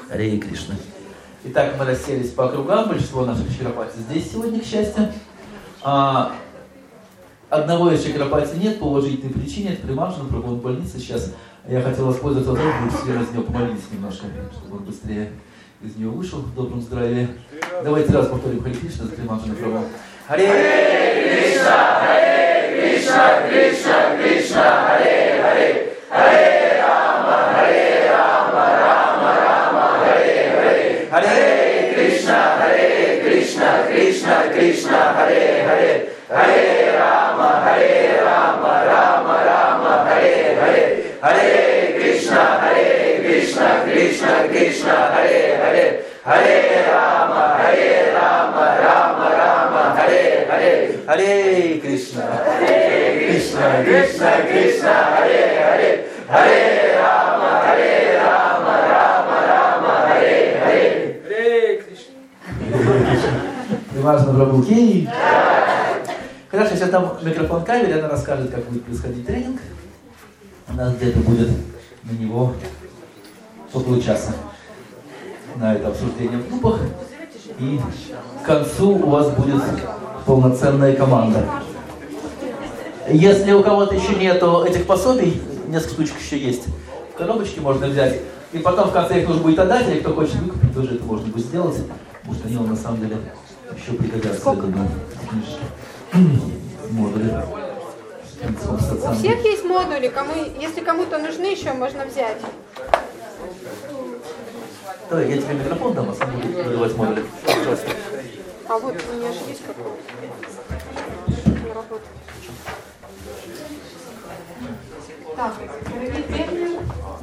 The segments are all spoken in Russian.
Харе Кришна. Итак, мы расселись по округам, большинство наших чакрапати здесь сегодня, к счастью. Одного из чакрапати нет по уважительной причине, это Примаджана, Прабhu в больнице сейчас. Я хотел воспользоваться возможностью, все за него помолились немножко, чтобы он быстрее из нее вышел в добром здравии. Давайте раз повторим Харе Кришна за Примаджана Прабhu. Харе Кришна, Кришна, Кришна, Харе Харе, Харе Рама, Рама, Рама, Харе Харе. Харе Кришна, Кришна, Кришна, Харе Харе, Харе Рама, Рама, Рама, Харе Харе. Харе Кришна, Кришна, Кришна, Харе Харе, Харе Рама, Рама, Рама, Харе Харе. Харе Кришна, Кришна, Кришна, Кришна, Харе Харе, Харе Рама, Рама, Рама, Харе Харе. Харе Кришна. Неважно, Прабху Ки. Хорошо, сейчас там микрофон Кавери, она расскажет, как будет происходить тренинг. У нас где-то будет на него около часа на это обсуждение в группах. И к концу у вас будет полноценная команда. Если у кого-то еще нету этих пособий, несколько штучек еще есть, в коробочке можно взять. И потом в конце их нужно будет отдать, или кто хочет выкупить, тоже это можно будет сделать. Потому что они вам на самом деле еще пригодятся. Сколько? Модули. У всех есть модули, если кому-то нужны еще, можно взять. Давай, я тебе микрофон дам, а сам буду выдавать модули. Пожалуйста. А вот у меня же есть какой-то. Не работает. Так, дорогие преданные,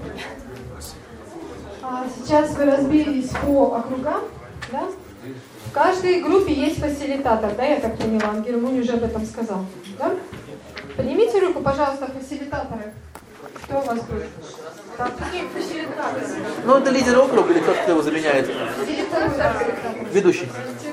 сейчас вы разбились по округам, да? В каждой группе есть фасилитатор, да, я так поняла, Ангелмунь уже об этом сказал, да? Поднимите руку, пожалуйста, фасилитаторы. Кто у вас будет? Так, какие фасилитаторы? Ну, это лидер округа или кто-то его заменяет? Ведущий.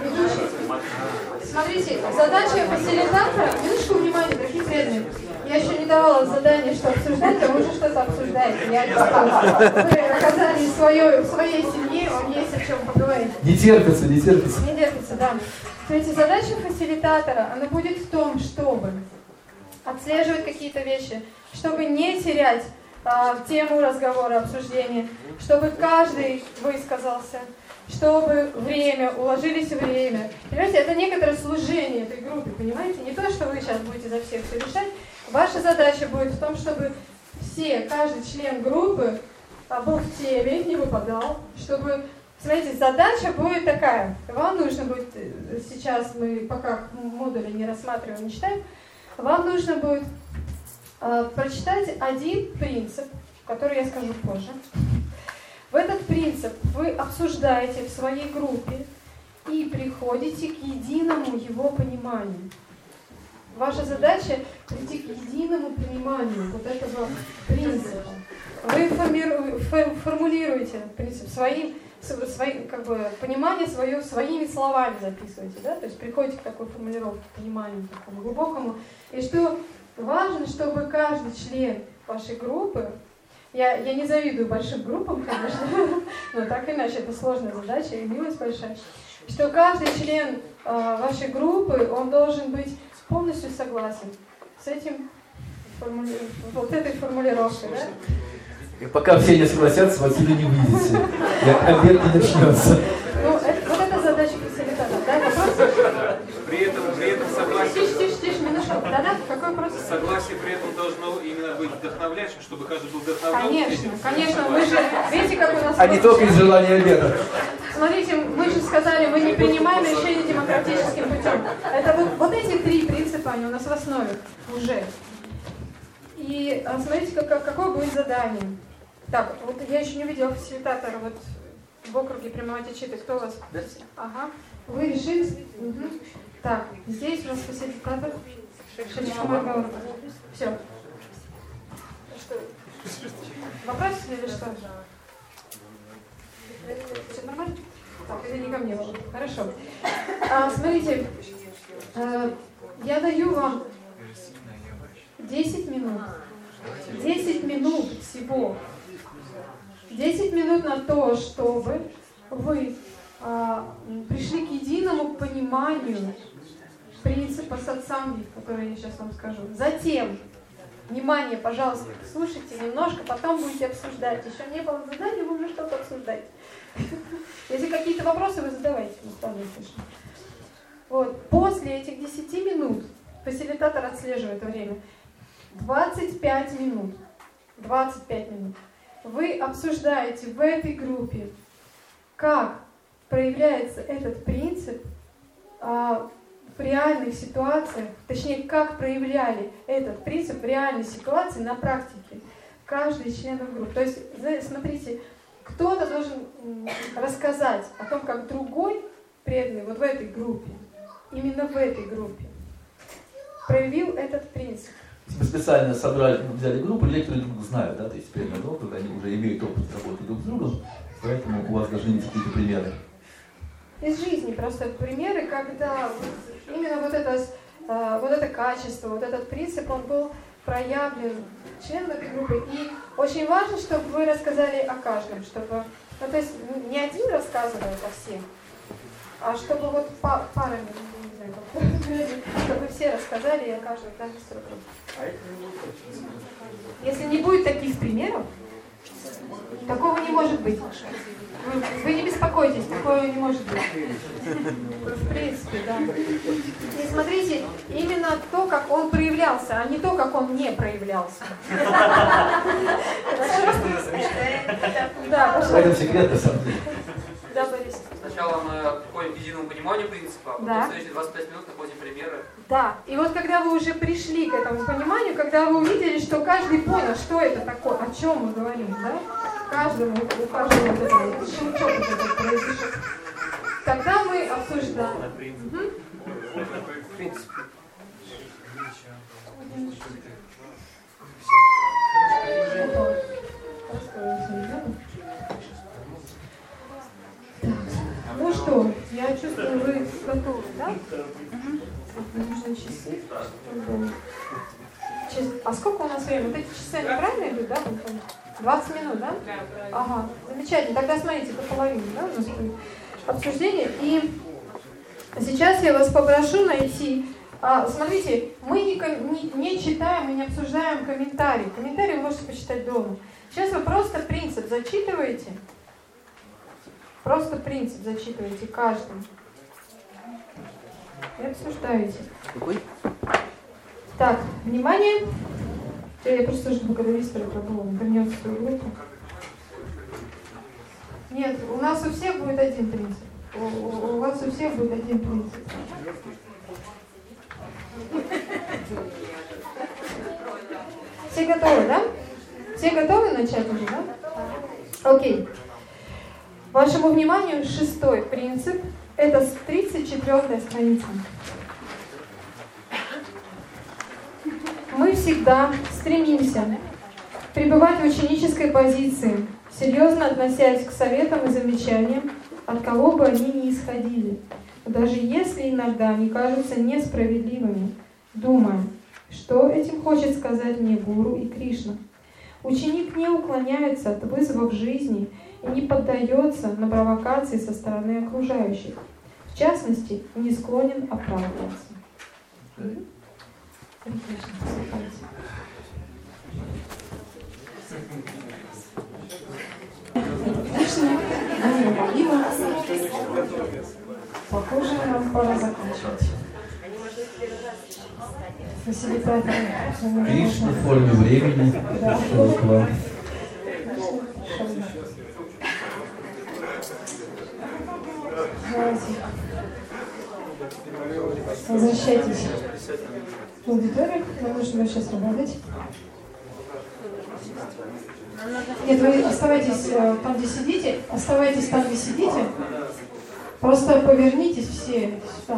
Смотрите, задача фасилитатора, минуточку внимания, дорогие преданные. Я еще не давала задание, что обсуждать, а вы уже что-то обсуждаете. Я не знаю. Вы оказались в своей семье, вам есть о чем поговорить. Не терпится, не терпится. Не терпится, да. Смотрите, задача фасилитатора, она будет в том, чтобы отслеживать какие-то вещи, чтобы не терять тему разговора, обсуждения, чтобы каждый высказался, чтобы уложились в время. Понимаете, это некоторое служение этой группе, понимаете? Не то, что вы сейчас будете за всех все решать. Ваша задача будет в том, чтобы каждый член группы был в теме, не выпадал, чтобы, смотрите, задача будет такая. Вам нужно будет, сейчас мы пока модули не рассматриваем, не читаем, вам нужно будет прочитать один принцип, который я скажу позже. В этот принцип вы обсуждаете в своей группе и приходите к единому его пониманию. Ваша задача прийти к единому пониманию вот этого принципа. Вы формулируете принцип своим как бы, понимание свое своими словами записываете, да? То есть приходите к такой формулировке, к пониманию такому глубокому. И что важно, чтобы каждый член вашей группы, я не завидую большим группам, конечно, но так или иначе это сложная задача и милость большая, что каждый член вашей группы, он должен быть полностью согласен с этим, вот этой формулировкой, да? И пока все не согласятся, вы отсюда не выйдете. Обед не начнется. Ну, вот это задача фасилитатора. Да, вопрос? При этом согласие... Тише, минутку. Да, какой вопрос? Согласие при этом должно именно быть вдохновляющим, чтобы каждый был вдохновлен. Конечно, мы же, видите, как у нас... А не только из желания обеда. Смотрите, мы же сказали, мы не принимаем решения демократическим путем. Это вот эти три принципа, они у нас в основе уже. И смотрите, какое будет задание. Так, вот я еще не видела фасилитатора вот в округе Примавати-Читы. Кто у вас? Ага. Вы решили? Угу. Так, здесь у нас фасилитатор. Все. Что? Вопрос или что? Все нормально? Так, это не ко мне было. Хорошо. Смотрите, я даю вам 10 минут. 10 минут всего. 10 минут на то, чтобы вы пришли к единому пониманию принципа сатсанги, который я сейчас вам скажу. Затем, внимание, пожалуйста, слушайте немножко, потом будете обсуждать. Еще не было задания, вы уже что-то обсуждаете. Если какие-то вопросы, вы задавайте, вполне слышно. Вот. После этих 10 минут фасилитатор отслеживает время. 25 минут. 25 минут. Вы обсуждаете в этой группе, как проявляется этот принцип в реальных ситуациях, точнее, как проявляли этот принцип в реальной ситуации на практике каждый из членов группы. То есть, смотрите, кто-то должен рассказать о том, как другой преданный вот в этой группе, именно в этой группе, проявил этот принцип. Мы специально собрали, взяли группу людей, которые друг друга знают, да, то есть преданный опыт, они уже имеют опыт работы друг с другом, поэтому у вас должны быть какие-то примеры. Из жизни просто примеры, когда именно вот это качество, вот этот принцип, он был проявлен членам этой группы. И очень важно, чтобы вы рассказали о каждом, чтобы, ну, то есть не один рассказывает о всех, а чтобы вот парами, не знаю, чтобы все рассказали о каждом, да, если не будет таких примеров, такого не может быть. Вы не беспокойтесь, такого не может быть. В принципе, да. И смотрите, именно то, как он проявлялся, а не то, как он не проявлялся. Да, в этом секрет, на самом деле. Да, Борис. Сначала мы приходим к единому пониманию принципа, а потом следующие 25 минут находим примеры. Да, и вот когда вы уже пришли к этому пониманию, когда вы увидели, что каждый понял, что это такое, о чем мы говорим, да? У каждого вот этот щелчок вот этот произошел. Тогда мы обсуждаем. Ну что, я чувствую, вы готовы, да? Нужны часы. А сколько у нас времени? Вот эти часы, они правильно идут, да? 20 минут, да? Ага, замечательно. Тогда смотрите, до половины, да, у нас будет обсуждение. И сейчас я вас попрошу найти... Смотрите, мы не читаем и не обсуждаем комментарии. Комментарии вы можете почитать дома. Сейчас вы просто принцип зачитываете. Просто принцип зачитываете каждым. И обсуждаете. Так, внимание. Я просто жду, когда Вистер вернется в свою группу. Нет, у нас у всех будет один принцип. У вас у всех будет один принцип. Все готовы, да? Все готовы начать уже, да? Окей. Вашему вниманию 6-й принцип. Это 34-я страница. Мы всегда стремимся пребывать в ученической позиции, серьезно относясь к советам и замечаниям, от кого бы они ни исходили, даже если иногда они кажутся несправедливыми, думая, что этим хочет сказать мне Гуру и Кришна. Ученик не уклоняется от вызовов жизни и не поддается на провокации со стороны окружающих. В частности, не склонен оправдываться. Похоже, нам пора заканчивать. Фасилитатор. Кришна в форме времени пришел к вам. Возвращайтесь в аудиторию. Нам нужно сейчас работать. Нет, вы оставайтесь там, где сидите. Оставайтесь там, где сидите. Просто повернитесь все сюда.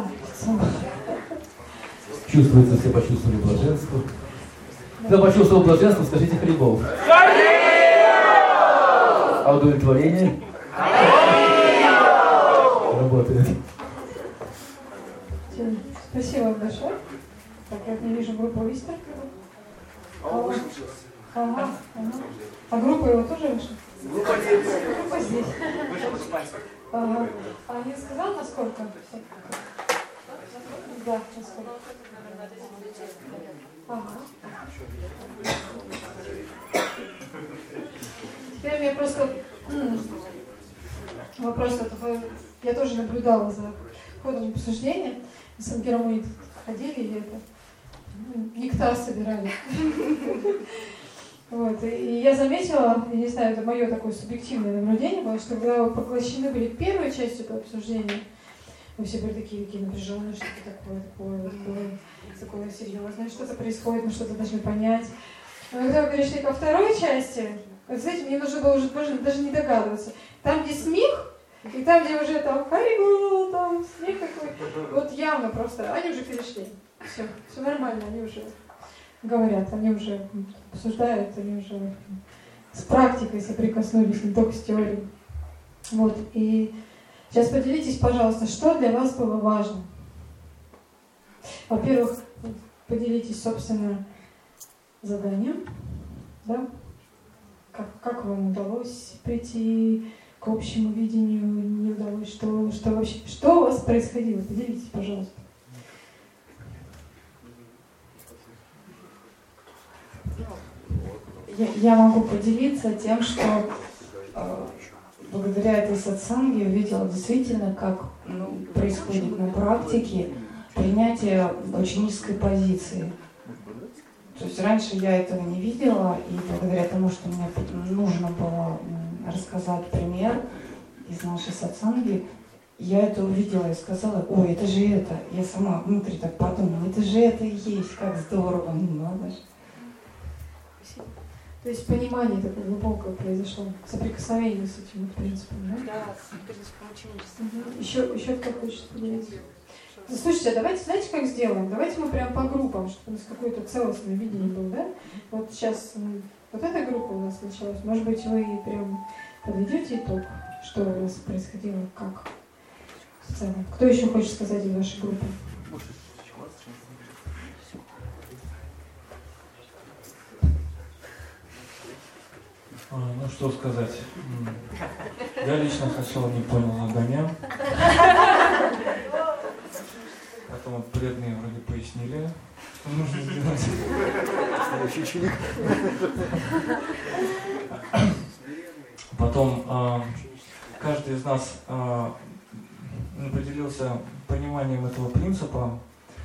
Чувствуется, все почувствовали блаженство. Кто почувствовал блаженство, скажите Харибол. А удовлетворение? Работает. Спасибо вам большое. Так, я не вижу группу Вистер. Ага. А группа его тоже вышла? Группа здесь. Группа здесь. Вышел в испанский. Ага. А не сказал, насколько? Да, насколько. Ага. Теперь мне просто вопрос, я тоже наблюдала за ходом обсуждения. Мы с Ангеромой ходили и нектар собирали. Вот. И я заметила, я не знаю, это мое такое субъективное наблюдение было, что когда вы поглощены были первой частью этого обсуждения, вы все были такие напряженные, что-то такое серьезное, что-то происходит, мы что-то должны понять. Но когда вы перешли ко второй части, вот, знаете, мне нужно было уже даже не догадываться. Там, где смех, и там, где уже там харигу, там смех такой, вот явно просто, они уже перешли. Все нормально, они уже говорят, они уже обсуждают, они уже с практикой соприкоснулись, не только с теорией. Вот, и сейчас поделитесь, пожалуйста, что для вас было важно. Во-первых, поделитесь, собственно, заданием, да? Как вам удалось прийти к общему видению, не удалось, что у вас происходило? Поделитесь, пожалуйста. Я могу поделиться тем, что благодаря этой сатсанге я увидела действительно, как происходит на практике принятие ученической позиции. То есть раньше я этого не видела, и благодаря тому, что мне нужно было рассказать пример из нашей сатсанги, я это увидела и сказала: ой, это же это. Я сама внутри так подумала: это же это и есть, как здорово, надо же. То есть понимание такое глубокое произошло, соприкосновение с этим принципом, да? Да, с принципом ученичества. Еще кто хочет поделиться? Слушайте, давайте, знаете, как сделаем? Давайте мы прям по группам, чтобы у нас какое-то целостное видение было, да? Вот сейчас вот эта группа у нас началась. Может быть, вы прям подведете итог, что у вас происходило, как в целом? Кто еще хочет сказать из вашей группы? Ну что сказать. Я лично сначала не понял огня. Потом преданные вроде пояснили, что нужно сделать. Следующий ученик. Потом каждый из нас поделился пониманием этого принципа,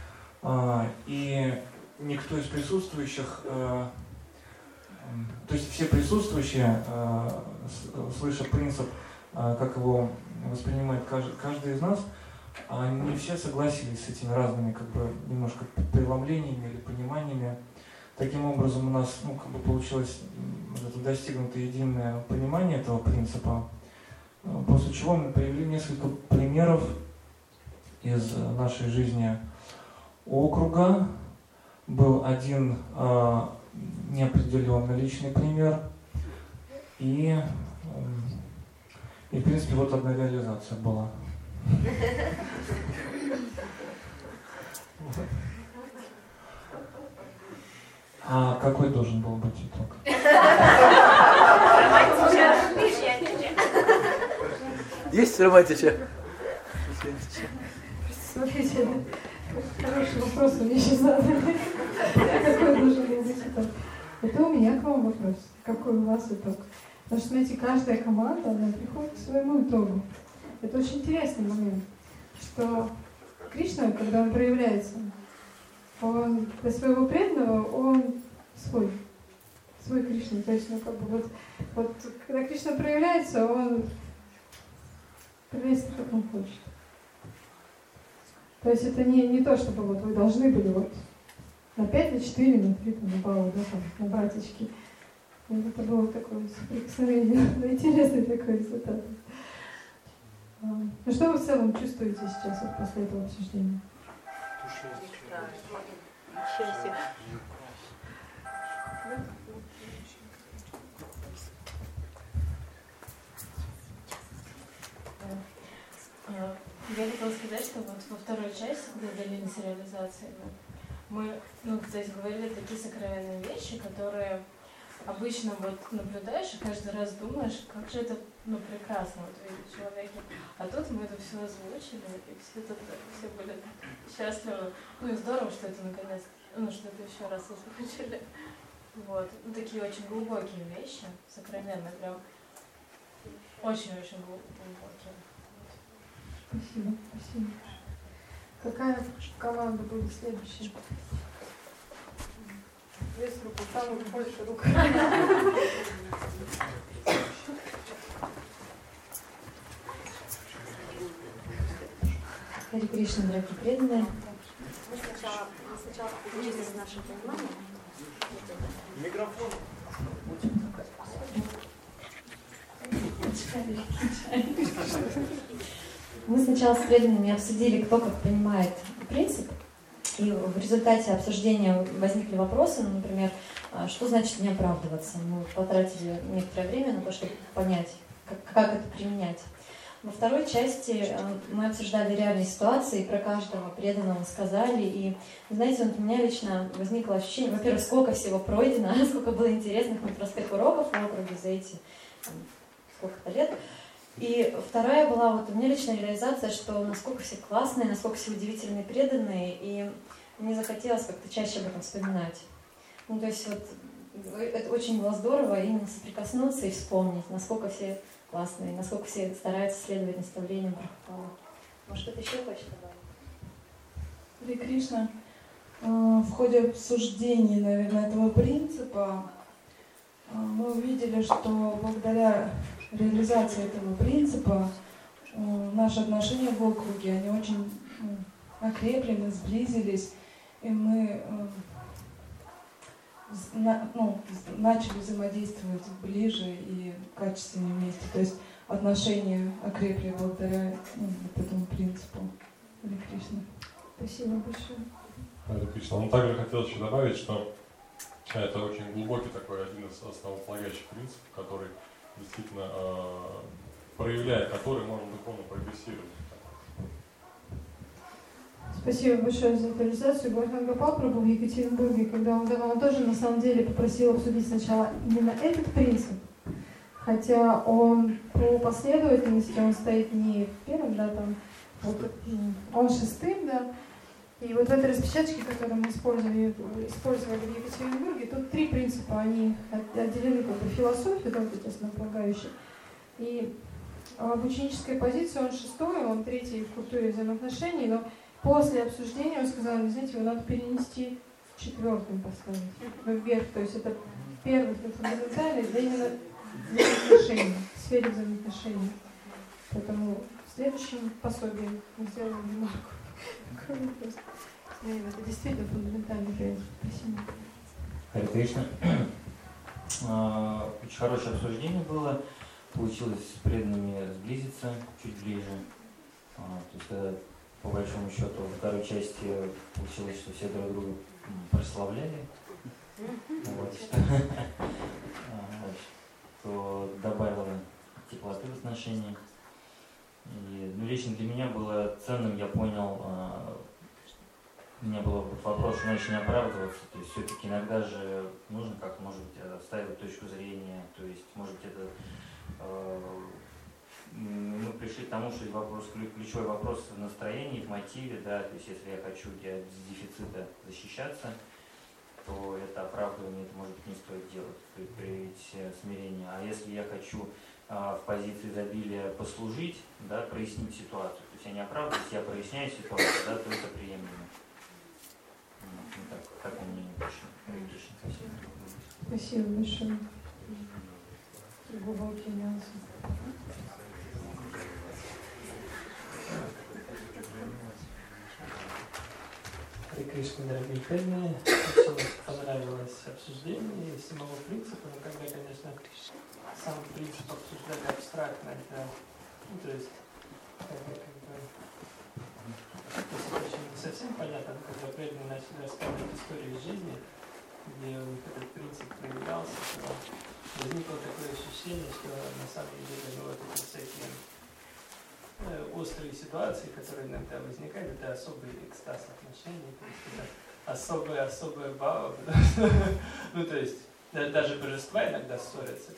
и никто из присутствующих, то есть все присутствующие, слыша принцип, как его воспринимает каждый из нас, не все согласились с этими разными немножко преломлениями или пониманиями. Таким образом у нас получилось достигнуто единое понимание этого принципа, после чего мы привели несколько примеров из нашей жизни округа. Был один неопределенный личный пример и в принципе вот одна реализация была. А какой должен был быть итог? Есть романтича? Смотрите, хороший вопрос у меня сейчас задали. Какой должен был быть итог? Это у меня к вам вопрос. Какой у вас итог? Потому что, смотрите, каждая команда, она приходит к своему итогу. Это очень интересный момент, что Кришна, когда он проявляется, он для своего преданного, он свой Кришна. То есть, вот когда Кришна проявляется, он проявляется, как он хочет. То есть это не то, чтобы вот вы должны были вот на 5, на 4, на 3, на баллы, да, там, на братички. И это было такое соприкосновение, интересный такой результат. Ну что вы в целом чувствуете сейчас вот после этого обсуждения? Счастье. Я хотела сказать, что вот во второй части, где делились реализацией, мы, говорили такие сокровенные вещи, которые обычно вот наблюдаешь и каждый раз думаешь, как же это прекрасно вот видеть в человеке. А тут мы это все озвучили, и все были счастливы. И здорово, что это наконец, что это еще раз озвучили. Вот. Такие очень глубокие вещи, сокровенные, прям очень-очень глубокие. Спасибо, спасибо. Какая команда будет следующая? Весь руку, самую большую руку. Харе Кришна, дорогие преданные. Мы сначала поделились нашим пониманием. Микрофон. Мы сначала с преданными обсудили, кто как понимает принцип, и в результате обсуждения возникли вопросы, например, что значит не оправдываться. Мы потратили некоторое время на то, чтобы понять, как это применять. Во второй части мы обсуждали реальные ситуации, про каждого преданного сказали, и, знаете, у меня лично возникло ощущение, во-первых, сколько всего пройдено, сколько было интересных непростых уроков в округе за эти сколько-то лет. И вторая была вот у меня личная реализация, что насколько все классные, насколько все удивительные, преданные, и мне захотелось как-то чаще об этом вспоминать. Ну, то есть вот это очень было здорово именно соприкоснуться и вспомнить, насколько все классные, насколько все стараются следовать наставлениям Прабхупады. Может, кто-то еще хочет добавить? Харе Кришна, в ходе обсуждений, наверное, этого принципа мы увидели, что благодаря реализации этого принципа наши отношения в округе, они очень окрепли, сблизились, и мы начали взаимодействовать ближе и качественнее вместе. То есть отношения окрепли благодаря вот этому принципу. Харе Кришна. Спасибо большое. Харе Кришна. Ну, также хотелось еще добавить, что это очень глубокий такой один из основополагающих принципов, который действительно проявляя который можно духовно прогрессировать. Спасибо большое за эту реализацию. Гурхан Гопал Прабху в Екатеринбурге, когда он давал, он тоже на самом деле попросил обсудить сначала именно этот принцип, хотя он по последовательности, он стоит не первым, да, там, вот, он шестым, да. И вот в этой распечатке, которую мы использовали в Екатеринбурге, тут 3 принципа, они отделены как бы философией, да, вот основополагающей. И в ученической позиции он 6-й, он 3-й в культуре взаимоотношений, но после обсуждения он сказал, знаете, его надо перенести в 4-м поставить, вверх, то есть это первый, фундаментальный, для именно взаимоотношений, в сфере взаимоотношений. Поэтому в следующем пособии мы сделаем ремарку. Это действительно фундаментальный принцип. Спасибо. Харе Кришна. Очень хорошее обсуждение было. Получилось с преданными сблизиться чуть ближе. То есть, когда, по большому счету, во второй части получилось, что все друг друга прославляли. Вот, что добавило теплоты в отношениях. И, лично для меня было ценным, я понял, у меня был вопрос, что значит не оправдываться, то есть все-таки иногда же нужно как-то, может быть, отстаивать точку зрения, то есть, может быть, это мы пришли к тому, что ключевой вопрос в настроении, в мотиве, да, то есть если я хочу от дефицита защищаться, то это оправдывание, это, может быть, не стоит делать, проявить смирение. А если я хочу в позиции изобилия послужить, да, прояснить ситуацию, то есть я не оправдываюсь, я проясняю ситуацию, да, то это приемлемо. Так у меня не пришло. Спасибо большое. Глубокие нюансы. Харе Кришна, дорогие преданные, очень понравилось обсуждение самого принципа, но когда, конечно, сам принцип обсуждали абстрактно, это, то есть, очень не совсем понятно, когда преданные начали рассказывать историю из жизни, где у них этот принцип проявлялся, то возникло такое ощущение, что на самом деле вот эти всякие острые ситуации, которые иногда возникают, это особый экстаз отношений, то есть это особая бава, ну то есть Даже божества иногда ссорятся.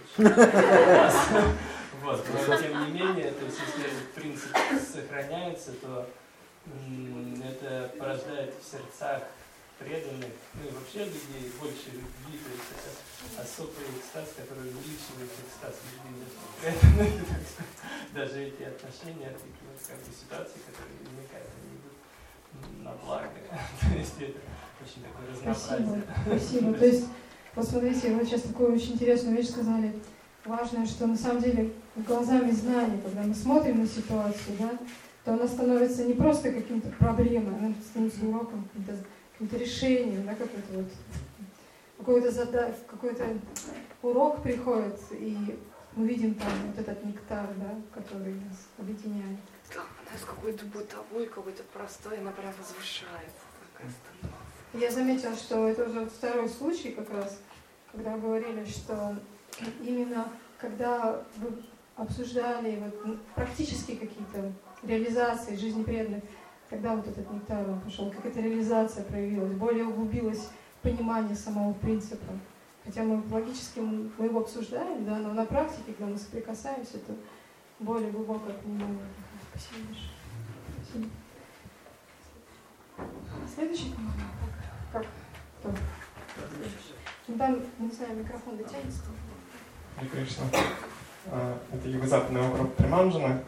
Вот, но тем не менее, то есть если этот принцип сохраняется, то это порождает в сердцах преданных, ну и вообще людей больше любви, то есть это особый экстаз, который увеличивает экстаз любви преданных. Даже эти отношения, такие вот как бы ситуации, которые возникают, они идут на благо. То есть это очень такое разнообразие. Спасибо. То есть, посмотрите, вы сейчас такую очень интересную вещь сказали. Важно, что на самом деле глазами знания, когда мы смотрим на ситуацию, да, то она становится не просто каким-то проблемой, она становится уроком, каким-то решением, да, какой-то урок приходит, и мы видим там вот этот нектар, да, который нас объединяет. Да, она с какой-то бытовой, какой-то простой, она прям возвышается. Я заметила, что это уже второй случай как раз, когда вы говорили, что именно когда вы обсуждали вот, практически какие-то реализации жизни преданных, когда вот этот нектар он пошел, как эта реализация проявилась, более углубилось понимание самого принципа. Хотя мы логически мы его обсуждаем, да, но на практике, когда мы соприкасаемся, это более глубокое понимание. Спасибо большое. Спасибо. Следующий, как? Кто? Ну, там, не знаю, микрофон дотянется. Харе Кришна. Это юго-западный округ Приманджана.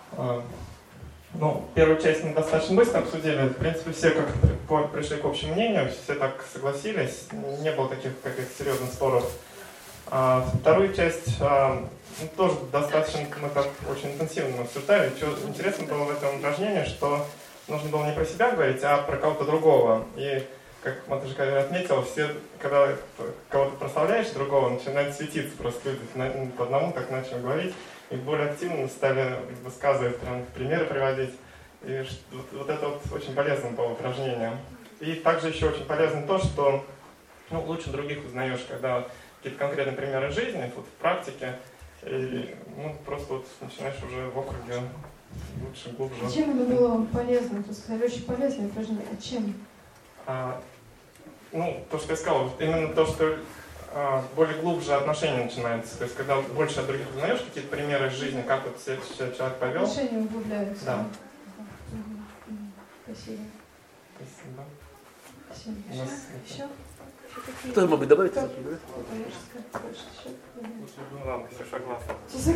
Ну, первую часть мы достаточно быстро обсудили. В принципе, все как-то пришли к общему мнению, все так согласились. Не было таких каких-то серьезных споров. Вторую часть тоже достаточно, мы так очень интенсивно обсуждали. Что интересно было в этом упражнении, что нужно было не про себя говорить, а про кого-то другого. И, как Матушка отметила, все, когда кого-то прославляешь другого, начинает светиться просто люди. По одному так начали говорить. И более активно стали высказывать, прям примеры приводить. И вот это вот очень полезно было упражнение. И также еще очень полезно то, что лучше других узнаешь, когда какие-то конкретные примеры жизни, вот в практике, и просто вот начинаешь уже в округе лучше, глубже. А чем это было вам полезно? Вы сказали, очень полезное упражнение. А чем? То, что я сказал, именно то, что более глубже отношения начинаются. То есть, когда больше от других узнаешь какие-то примеры из жизни, как вот себя человек повел. Отношения углубляются. Да. Спасибо. Спасибо. Спасибо. Еще? Кто-то, может быть, добавить? Ну ладно, все согласны.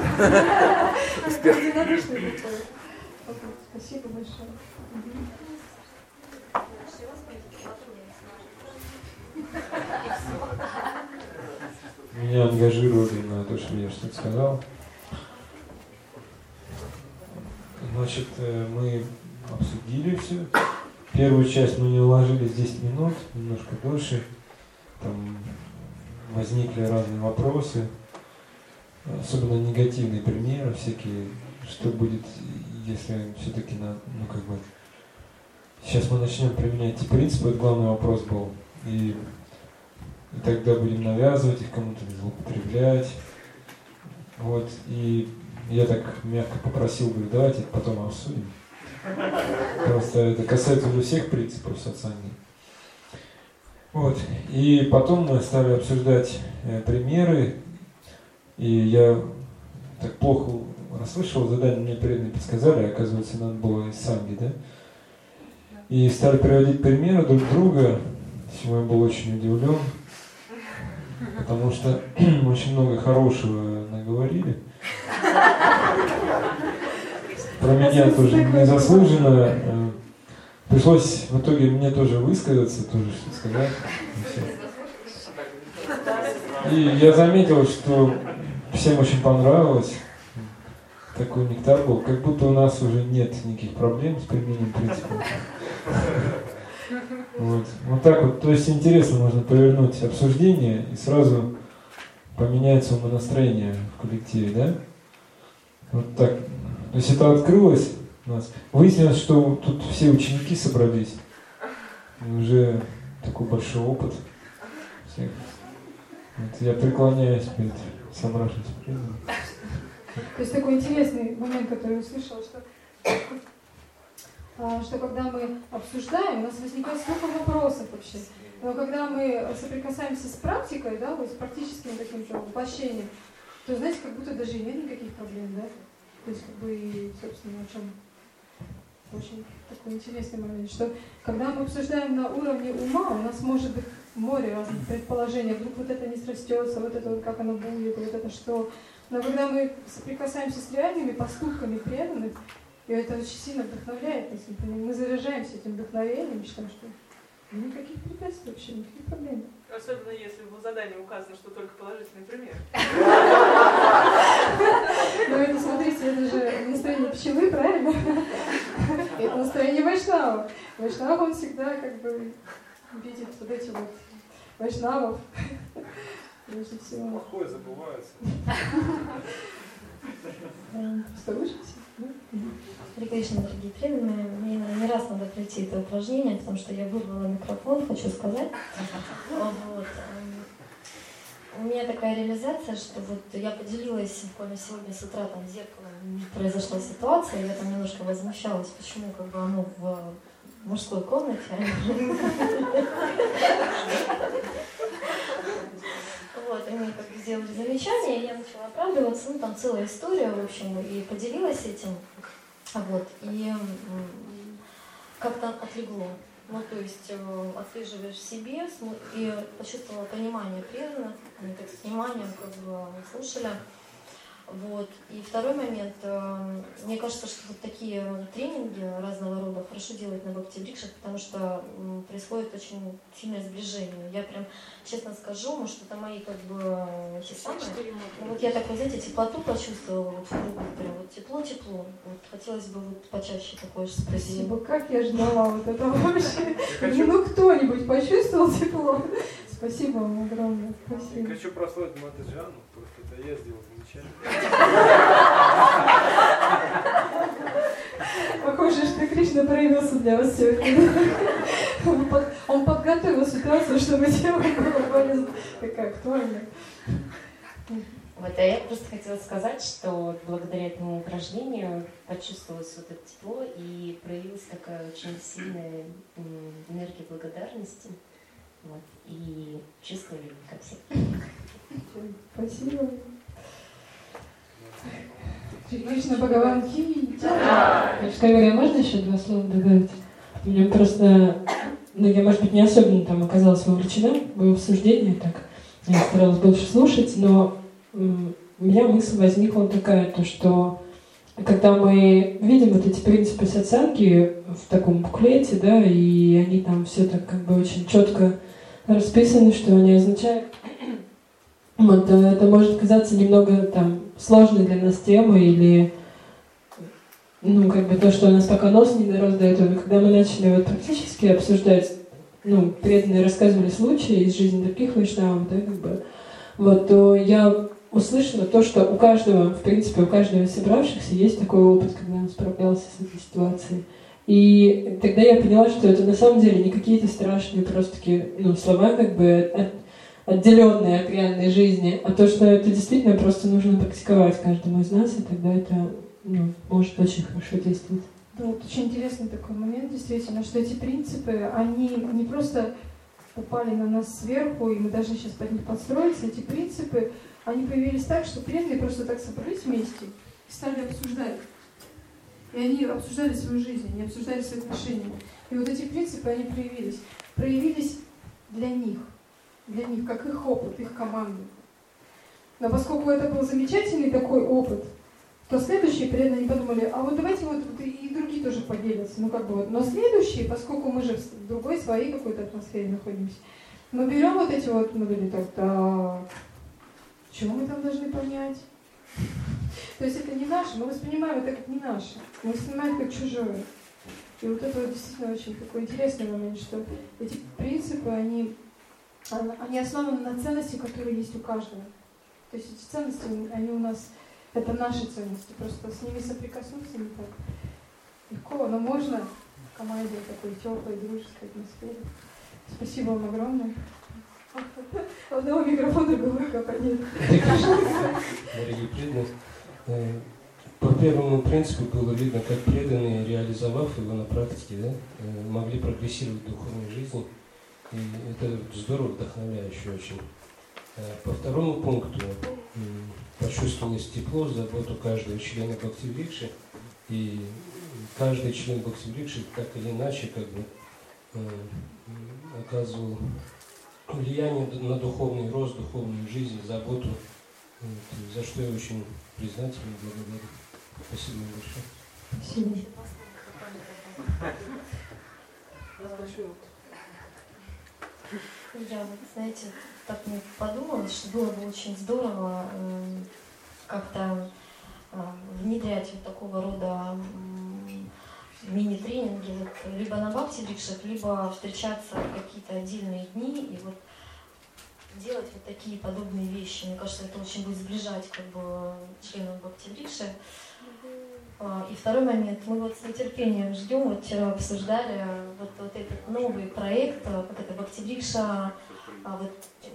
Спасибо большое. Меня ангажировали на то, что я что-то сказал. Значит, мы обсудили все. Первую часть мы не уложились 10 минут, немножко дольше. Там возникли разные вопросы, особенно негативные примеры всякие, что будет, если все-таки сейчас мы начнем применять эти принципы, это главный вопрос был. И тогда будем навязывать их кому-то, злоупотреблять. Вот. И я так мягко попросил, говорю, давайте это потом обсудим. Просто это касается уже всех принципов социальных. Вот. И потом мы стали обсуждать примеры. И я так плохо расслышал задание, мне преданные подсказали, оказывается, надо было из санги, да? И стали приводить примеры друг друга. Чему я был очень удивлен, потому что очень много хорошего наговорили. Про меня тоже незаслуженно. Пришлось в итоге мне тоже высказаться, тоже что-то сказать. И я заметил, что всем очень понравилось. Такой нектар был, как будто у нас уже нет никаких проблем с применением принципа. Вот так вот, то есть интересно, можно повернуть обсуждение и сразу поменяется умонастроение в коллективе, да? Вот так. То есть это открылось у нас. Выяснилось, что тут все ученики собрались. И уже такой большой опыт всех. Вот я преклоняюсь перед собравшимся преданным. То есть такой интересный момент, который я услышала, что что когда мы обсуждаем, у нас возникает столько вопросов вообще. Но когда мы соприкасаемся с практикой, да, вот с практическим таким-то воплощением, то, знаете, как будто даже и нет никаких проблем, да? То есть, как бы, и, собственно, о чем очень такой интересный момент, что когда мы обсуждаем на уровне ума, у нас может быть море разных предположений, вдруг вот это не срастется, вот это вот как оно будет, вот это что. Но когда мы соприкасаемся с реальными поступками преданных, и это очень сильно вдохновляет нас, мы заряжаемся этим вдохновением, считаем, что никаких препятствий вообще, никаких проблем. Особенно если в задании указано, что только положительный пример. Ну это, смотрите, это же настроение пчелы, правильно? Это настроение вайшнава. Вайшнав, он всегда как бы видит вот эти вот вайшнавов. Прежде всего. Плохое забывается. Слушайте. Харе Кришна, дорогие преданные, мне не раз надо пройти это упражнение, потому что я вырвала микрофон, хочу сказать. Вот. У меня такая реализация, что вот я поделилась буквально сегодня с утра там зеркалом, произошла ситуация, я там немножко возмущалась, почему как бы оно в мужской комнате. Вот, они как бы сделали замечание, и я начала оправдываться, ну там целая история, в общем, и поделилась этим, вот, и как-то отлегло. Ну, то есть отслеживаешь себе и почувствовала понимание преданных, они так с вниманием как бы слушали. Вот. И второй момент, мне кажется, что вот такие тренинги разного рода хорошо делать на бхакти-врикшах, потому что происходит очень сильное сближение. Я прям, честно скажу, может, это мои как бы те самые. Ну, вот я так, вот, знаете, теплоту почувствовала, вот, прям вот тепло-тепло. Вот, хотелось бы вот почаще такое же спросить. Спасибо, как я ждала вот этого вообще. Ну, кто-нибудь почувствовал тепло? Спасибо вам огромное. Спасибо. Я хочу прославить Матаджану, просто это я сделал замечание. Похоже, что Кришна проявился для вас сегодня. Он подготовил ситуацию, чтобы тема была более такая актуальная. Вот, а я просто хотела сказать, что благодаря этому упражнению почувствовалось вот это тепло и проявилась такая очень сильная энергия благодарности. Вот, и чувство любви ко всем. Спасибо. Кришна Бхагаван Ки. Кстати говоря, можно еще два слова добавить? У меня просто, ну я, может быть, не особенно там оказалась вовлечена в обсуждение, так я старалась больше слушать, но у меня мысль возникла такая, то что когда мы видим вот эти принципы сатсанги в таком буклете, да, и они там все так как бы очень четко расписаны, что они означают, вот, это может казаться немного там сложной для нас темой или ну, как бы то, что у нас пока нос не дорос до этого. И когда мы начали вот практически обсуждать, ну, преданные рассказывали случаи из жизни других вайшнавов, да, как бы, вот, то я услышала то, что у каждого, в принципе, у каждого из собравшихся есть такой опыт, когда он справлялся с этой ситуацией. И тогда я поняла, что это на самом деле не какие-то страшные просто такие, ну, слова, как бы отделенные от реальной жизни, а то, что это действительно просто нужно практиковать каждому из нас, и тогда это, ну, может очень хорошо действовать. Да, вот очень интересный такой момент, действительно, что эти принципы, они не просто упали на нас сверху, и мы должны сейчас под них подстроиться. Эти принципы, они появились так, что преданные просто так собрались вместе и стали обсуждать. И они обсуждали свою жизнь, они обсуждали свои отношения. И вот эти принципы, они проявились для них, как их опыт, их команды. Но поскольку это был замечательный такой опыт, то следующие преданные подумали, а вот давайте вот и другие тоже поделятся. Ну как бы вот. Но следующие, поскольку мы же в другой своей какой-то атмосфере находимся, мы берем вот эти вот, мы говорим, так, чего мы там должны понять? То есть это не наше, мы воспринимаем это как не наше, мы воспринимаем это как чужое. И вот это вот действительно очень такой интересный момент, что эти принципы, они основаны на ценности, которые есть у каждого. То есть эти ценности, они у нас, это наши ценности, просто с ними соприкоснуться не так легко, но можно в команде такой теплой, дружеской атмосфере. Спасибо вам огромное. Одного микрофона, другого капа нет. Дорогие преданные, по первому принципу было видно, как преданные, реализовав его на практике, да, могли прогрессировать в духовной жизни. И это здорово, вдохновляюще очень. По второму пункту почувствовалось тепло, заботу каждого члена Бхакти-врикши. И каждый член Бхакти-врикши так или иначе как бы оказывал влияние на духовный рост, духовную жизнь, заботу, за что я очень признателен и благодарен. Спасибо большое. Спасибо. Я, вот, знаете, так мне подумалось, что было бы очень здорово как-то внедрять вот такого рода мини-тренинги, вот, либо на бхакти-врикшах, либо встречаться в какие-то отдельные дни и вот делать вот такие подобные вещи. Мне кажется, это очень будет сближать как бы членов бхакти-врикши. И второй момент, мы вот с нетерпением ждем, вот вчера обсуждали вот этот новый проект, как это бхакти-врикша, вот,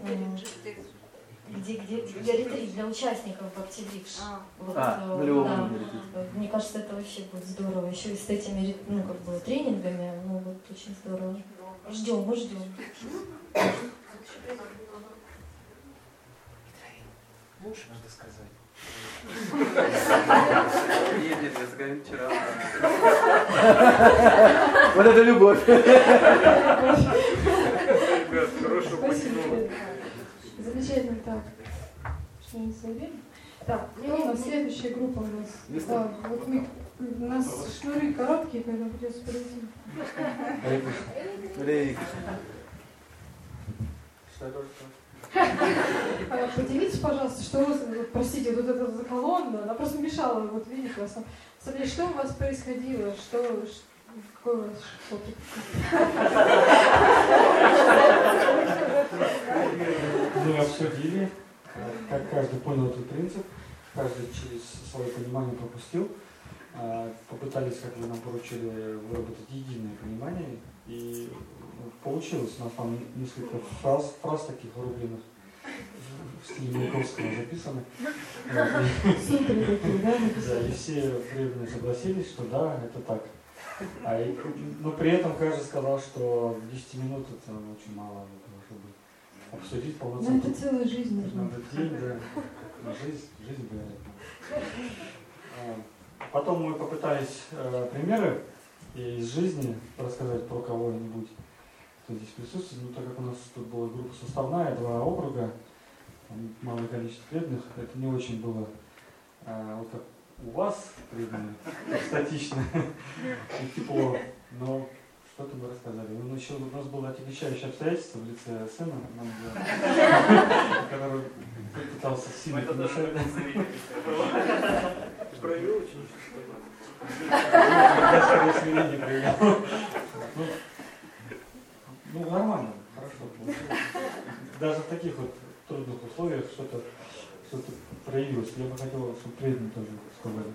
где ретрит для участников бхакти-врикш. Вот, да. Мне кажется, это вообще будет здорово. Еще и с этими как бы, тренингами, ну вот очень здорово. Ждем, мы ждем. Лучше надо сказать. Нет, я заговорил вчера. Вот это любовь. Спасибо. Замечательно, так. Что не забили? Так, и у нас следующая группа у нас. Да, вот у нас шнуры короткие, поэтому придется подойти. Поделитесь, пожалуйста, что у вас, простите, вот эта колонна, она просто мешала, вот видите, вас. Смотрите, что у вас происходило, какой у вас опыт? Мы обсудили, как каждый понял этот принцип, каждый через свое понимание пропустил. Попытались, как вы нам поручили, выработать единое понимание, и получилось. У нас там несколько фраз таких врубленных в стиле Маяковского записаны. Да, и все преданные согласились, что да, это так. Но при этом каждый сказал, что 10 минут это очень мало для того, чтобы обсудить полноценно. Ну это целая жизнь нужна. Надо день, да. Жизнь говорит. Потом мы попытались примеры из жизни рассказать про кого-нибудь, кто здесь присутствует. Но так как у нас тут была группа составная, 2 округа, малое количество преданных, это не очень было вот как у вас преданные, статично и тепло, но что-то мы рассказали. У нас было отягчающее обстоятельство в лице сына, который пытался сильно помешать. Проявил очень я скорее смирение проявил. Ну, нормально, хорошо. Даже в таких вот трудных условиях что-то проявилось. Я бы хотел, чтобы преданные тоже сказали.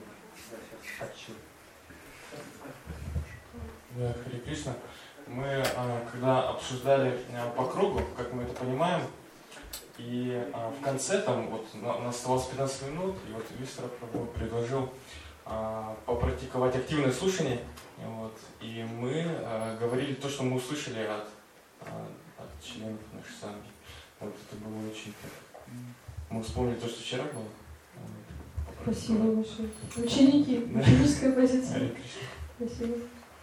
Да, Харе Кришна. Мы, когда обсуждали по кругу, как мы это понимаем, и в конце там вот у нас оставалось 15 минут, и вот Вистра предложил попрактиковать активное слушание, вот, и мы говорили то, что мы услышали от членов нашей саммы. Вот это было очень... Мы вспомнили то, что вчера было. Спасибо большое. Ученики, ученическая позиция. Спасибо.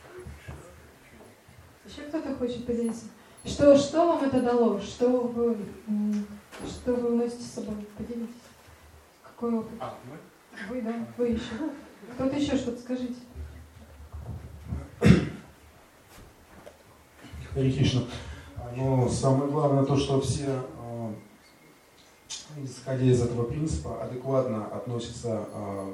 Еще кто-то хочет поделиться? Что вам это дало? Что вы уносите с собой? Поделитесь. Какой опыт? Мы? Вы, да, вы еще. Кто-то еще что-то скажите. Харе Кришна. Но самое главное то, что все, исходя из этого принципа, адекватно относятся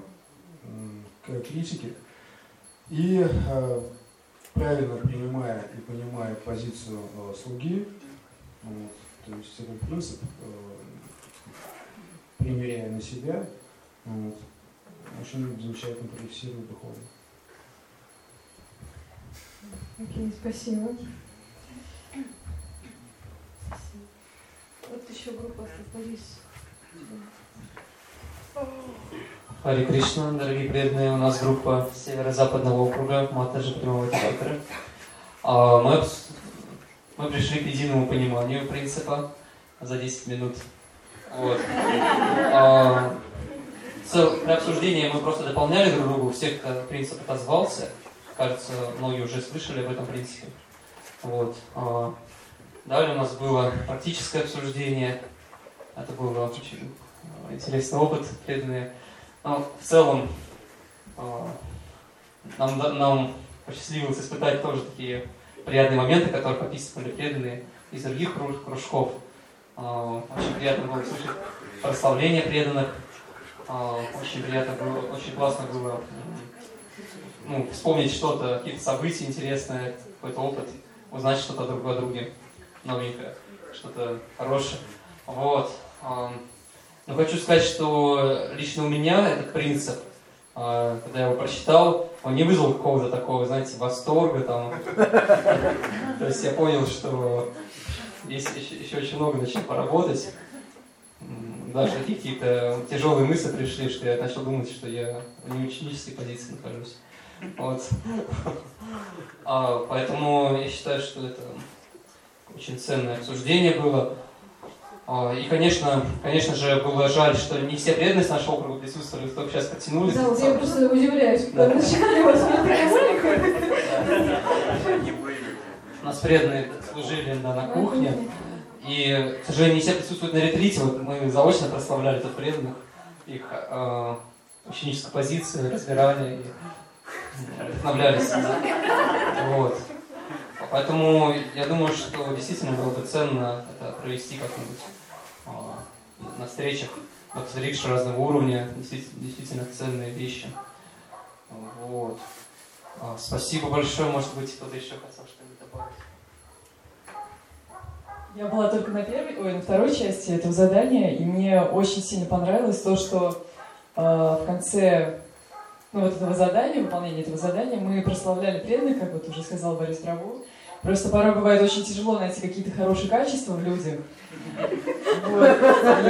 к критике и правильно принимая и понимая позицию слуги, вот, то есть этот принцип, примеряя на себя, вот, очень замечательно прогрессирует духовно. Окей, спасибо. Вот еще группа остались. Хари Кришна, дорогие преданные, у нас группа Северо-Западного округа Матаджи Прямого Театра. Мы пришли к единому пониманию принципа за 10 минут. Вот. При обсуждении мы просто дополняли друг другу, всех, кто принцип отозвался. Кажется, многие уже слышали об этом принципе. Вот. Далее у нас было практическое обсуждение. Это был очень интересный опыт, преданные. Но в целом нам посчастливилось испытать тоже такие приятные моменты, которые описывали преданные из других кружков. Очень приятно было слышать прославление преданных. Очень приятно было, очень классно было вспомнить что-то, какие-то события интересные, какой-то опыт, узнать что-то друг о друге, новенькое, что-то хорошее. Вот. Но хочу сказать, что лично у меня этот принцип, когда я его прочитал, он не вызвал какого-то такого, знаете, восторга там. То есть я понял, что есть еще очень много над чем поработать. Даже какие-то тяжелые мысли пришли, что я начал думать, что я в неученической позиции нахожусь. Вот. Поэтому я считаю, что это очень ценное обсуждение было. И, конечно же, было жаль, что не все преданные с нашего округа присутствовали, только сейчас подтянулись. Да, вот я просто удивляюсь, когда начали вас У нас преданные служили на кухне. И, к сожалению, не все присутствуют на ретрите. Вот мы заочно прославляли тут преданных, их ученическую позицию, разбирали и вдохновлялись. Вот. Поэтому я думаю, что действительно было бы ценно это провести как-нибудь на встречах рикши разного уровня, действительно ценные вещи. Вот. Спасибо большое. Может быть, кто-то еще хотел что-нибудь добавить? Я была только на второй части этого задания, и мне очень сильно понравилось то, что в конце этого задания, выполнения этого задания, мы прославляли преданных, как вот уже сказал Борис Прабу. Просто порой бывает очень тяжело найти какие-то хорошие качества в людях. Вот.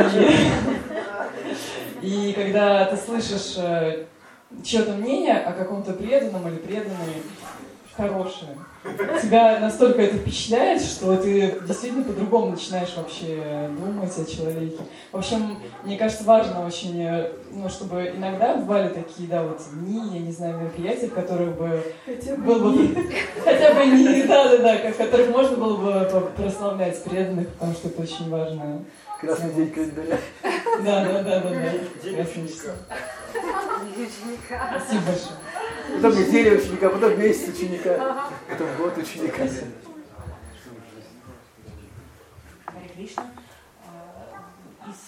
И когда ты слышишь чье-то мнение о каком-то преданном или преданной хорошее, тебя настолько это впечатляет, что ты действительно по-другому начинаешь вообще думать о человеке. В общем, мне кажется, важно очень, чтобы иногда бывали такие, дни, я не знаю, мероприятия, в которых бы было бы хотя бы не, в которых можно было бы прославлять преданных, потому что это очень важно. Красный день календаря. Да. Красный число. Спасибо большое. Потом неделя ученика, потом месяц ученика, потом год ученика. Хари Кришна. Из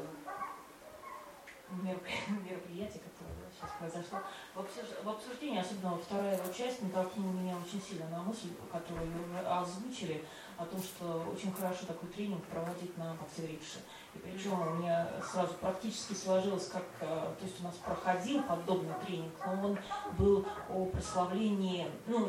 мероприятия, которое сейчас произошло, в обсуждении, особенно вторая его часть, натолкнула меня очень сильно на мысль, которую вы озвучили, о том, что очень хорошо такой тренинг проводить на Бхакти-рикше. И причем у меня сразу практически сложилось, то есть у нас проходил подобный тренинг, но он был о прославлении,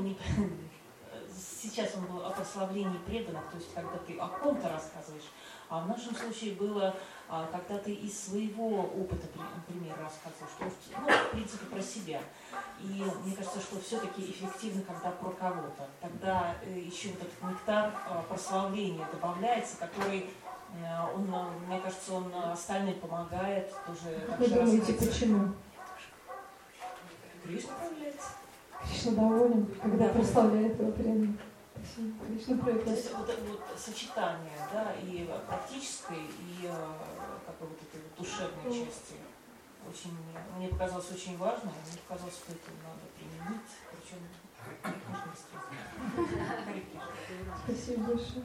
сейчас он был о прославлении преданных, то есть когда ты о ком-то рассказываешь, а в нашем случае было, когда ты из своего опыта, например, рассказываешь, что, в принципе, про себя. И мне кажется, что все-таки эффективно, когда про кого-то. Тогда еще вот этот нектар прославления добавляется, который, мне кажется, он остальным помогает тоже. Вы думаете, почему? Кришна проявляется. Кришна доволен, когда прославляет его преданных. Кришна проявляется. То есть вот сочетание, и практической, и какой-то этой душевной части. Очень, мне показалось очень важно, мне показалось, что это надо применить, причем Спасибо большое.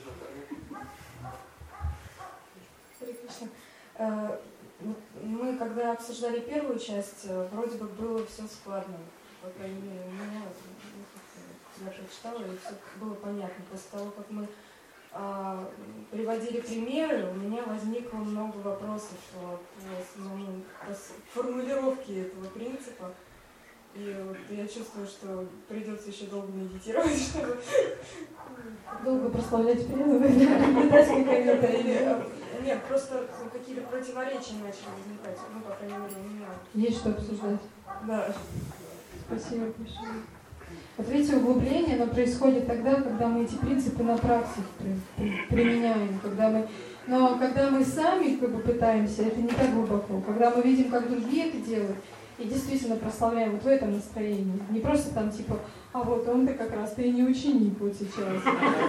Мы, когда обсуждали первую часть, вроде бы было все складно. По крайней мере, у меня, я прочитала, и все было понятно. После того, как мы приводили примеры, у меня возникло много вопросов по формулировке этого принципа. И вот я чувствую, что придется еще долго медитировать, чтобы долго прославлять преданных, дать какие-то Нет, просто какие-то противоречия начали возникать. Ну, по крайней мере, у меня. Есть что обсуждать? Да. Спасибо большое. Вот видите, углубление, оно происходит тогда, когда мы эти принципы на практике применяем. Но когда мы сами пытаемся, это не так глубоко. Когда мы видим, как другие это делают, и действительно прославляем вот в этом настроении. Не просто там типа, а вот он-то как раз, ты не ученик вот сейчас.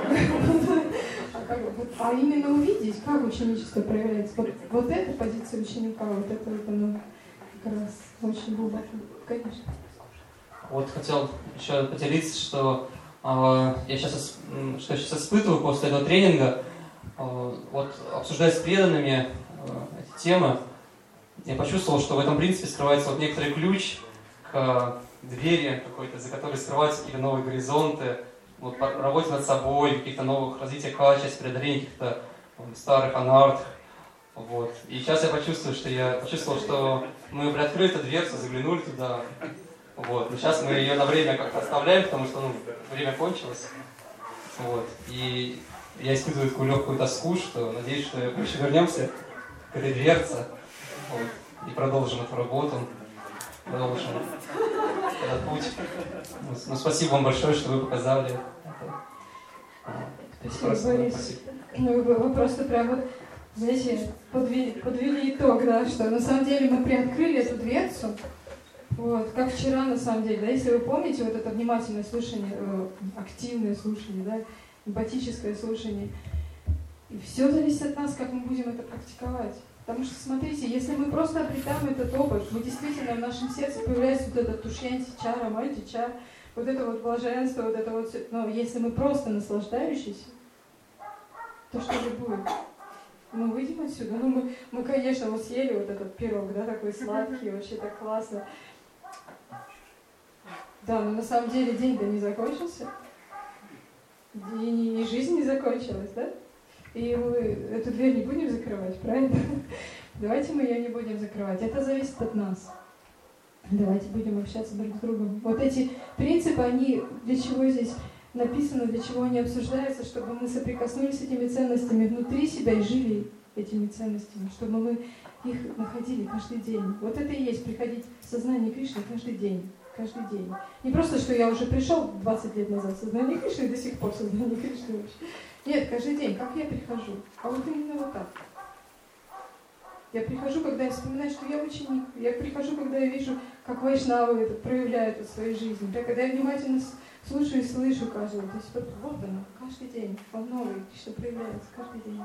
А именно увидеть, как ученичество проявляется. Вот эта позиция ученика, вот это вот оно как раз очень глубоко. Конечно. Вот хотел еще поделиться, что я сейчас испытываю после этого тренинга. Вот обсуждая с преданными эти темы, я почувствовал, что в этом принципе скрывается вот некоторый ключ к двери какой-то, за которой скрываются какие-то новые горизонты, вот, по работе над собой, каких-то новых развития качеств, преодоления каких-то старых анарт. Вот. И сейчас я почувствовал, что мы приоткрыли эту дверцу, заглянули туда. Вот. Но сейчас мы ее на время как-то оставляем, потому что время кончилось. Вот. И я испытываю такую легкую тоску, что надеюсь, что мы еще вернемся к этой дверце. Вот. И продолжим эту работу. Продолжим этот путь. Ну, спасибо вам большое, что вы показали это. Спасибо, Борис. Вы просто прям вот, знаете, подвели итог, да, что на самом деле мы приоткрыли эту дверцу. Вот, как вчера, на самом деле, да, если вы помните, вот это внимательное слушание, активное слушание, да, эмпатическое слушание, и все зависит от нас, как мы будем это практиковать. Потому что, смотрите, если мы просто обретаем этот опыт, мы действительно в нашем сердце появляется вот этот тушьянти чара, майти чар, вот это вот блаженство, вот это вот, но если мы просто наслаждающиеся, то что же будет? Мы выйдем отсюда, ну мы, конечно, вот съели вот этот пирог, да, такой сладкий, вообще так классно. Да, но на самом деле день-то не закончился, и жизнь не закончилась, да? И мы эту дверь не будем закрывать, правильно? Давайте мы ее не будем закрывать. Это зависит от нас. Давайте будем общаться друг с другом. Вот эти принципы, они для чего здесь написаны, для чего они обсуждаются, чтобы мы соприкоснулись с этими ценностями внутри себя и жили этими ценностями, чтобы мы их находили каждый день. Вот это и есть приходить в сознание Кришны каждый день. Каждый день. Не просто, что я уже пришел 20 лет назад в сознание Кришны и до сих пор в сознание Кришны вообще. Нет, каждый день. Как я прихожу? А вот именно вот так. Я прихожу, когда я вспоминаю, что я ученик. Я прихожу, когда я вижу, как вайшнавы это проявляют в своей жизни. Да, когда я внимательно слушаю и слышу каждого. То есть вот оно, каждый день. Он новый, что проявляется каждый день.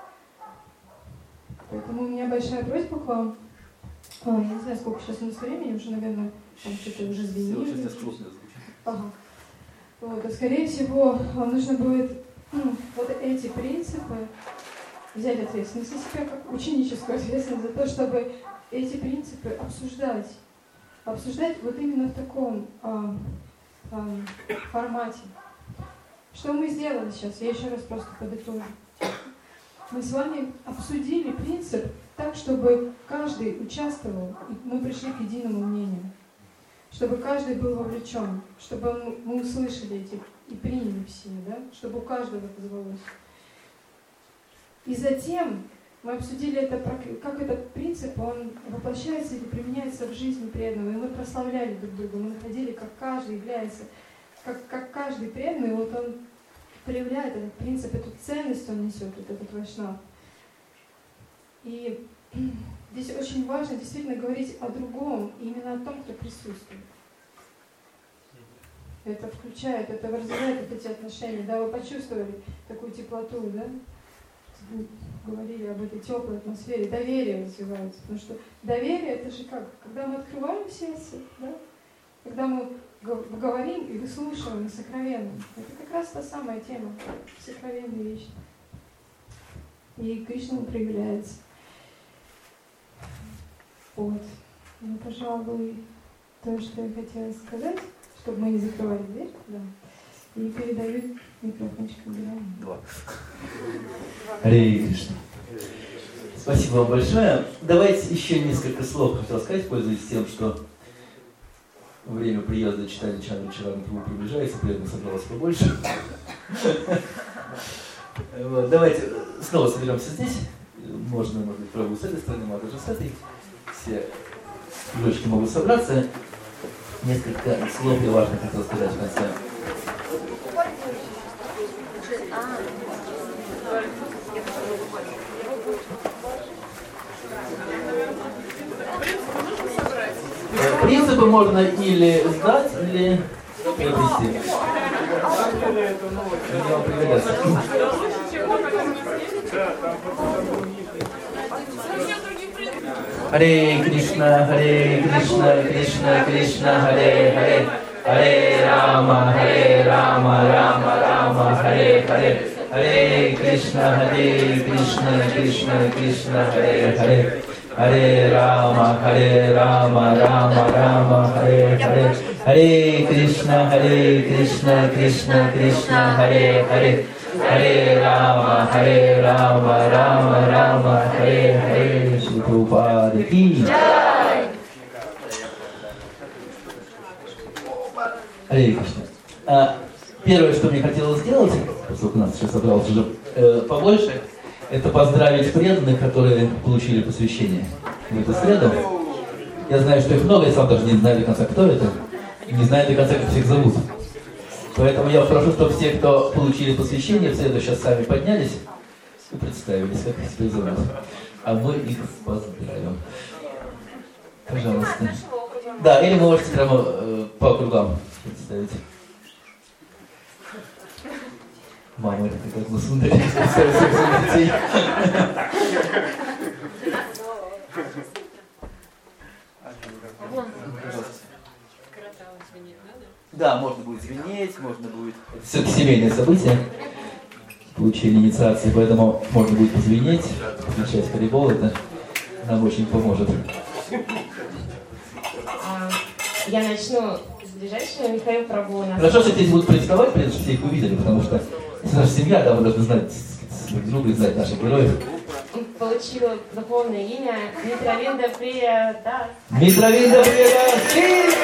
Поэтому у меня большая просьба к вам. Я не знаю, сколько сейчас у нас времени, уже, наверное, там что-то уже звенит. Ага. Вот, а скорее всего, вам нужно будет вот эти принципы взять ответственность на себя, как ученическую ответственность за то, чтобы эти принципы обсуждать. Обсуждать вот именно в таком формате. Что мы сделали сейчас? Я еще раз просто подытожу. Мы с вами обсудили принцип так, чтобы каждый участвовал, и мы пришли к единому мнению. Чтобы каждый был вовлечен, чтобы мы услышали эти и приняли все, да? Чтобы у каждого это звалось. И затем мы обсудили это, как этот принцип, он воплощается или применяется в жизни преданного. И мы прославляли друг друга, мы находили, как каждый является, как каждый преданный, вот он проявляет этот принцип, эту ценность он несет, вот этот вайшнав. И здесь очень важно действительно говорить о другом, именно о том, кто присутствует. Это включает, это развивает вот эти отношения. Да, вы почувствовали такую теплоту, да? Говорили об этой теплой атмосфере. Доверие развивается. Потому что доверие это же как? Когда мы открываем сердце, да? Когда мы говорим и выслушиваем сокровенно. Это как раз та самая тема. Сокровенные вещи. И Кришна проявляется. Вот. Ну, пожалуй, то, что я хотела сказать, чтобы мы не закрывали дверь, да. И передаю микрофончик Андрею. Харе Кришна. Спасибо вам большое. Давайте еще несколько слов хотел сказать, пользуясь тем, что время приезда читания Чандры Чарана Прабху приближается, преданных собралось побольше. Давайте снова соберемся здесь. можно, может быть, пробую с этой стороны, могу даже с этой. Все кружочки могут собраться. Несколько слов я важно хотел сказать в конце. Принципы можно или сдать, или приобрести. Я вам пригодятся. Харе Кришна, Кришна, Кришна, Харе Харе, Харе Рама, Рама, Рама, Харе Харе, Харе Кришна, Кришна, Кришна, Харе Харе, Харе Рама, Рама, Харе Харе, Харе Кришна, Кришна, Кришна, Харе Харе, Харе Рама, Рама, Харе Харе, Шри Прабхупада ки джай. Харе Кришна. Первое, что мне хотелось сделать, поскольку нас сейчас собралось уже побольше, это поздравить преданных, которые получили посвящение в эту среду. Я знаю, что их много, я сам даже не знаю до конца, кто это, и не знаю до конца, как всех зовут. Поэтому я прошу, чтобы все, кто получили посвящение, в среду сейчас сами поднялись и представились, как их теперь зовут. А мы их поздравим. Пожалуйста. Да, или вы можете прямо по кругам представить. Мама, это как на Сундаре представить своих детей. Да, можно будет звенеть, можно будет... Это все-таки семейное событие. Получили инициации, поэтому можно будет позвенеть, включать харибол, это нам очень поможет. Я начну с ближайшего. Михаил Прабhu. Хорошо, что здесь будут представать, прежде что все их увидели, потому что это наша семья, да, мы должны знать друг друга и знать наших героев. Получила духовное имя Митравинда Прия Дас. Митравинда Прия Дас!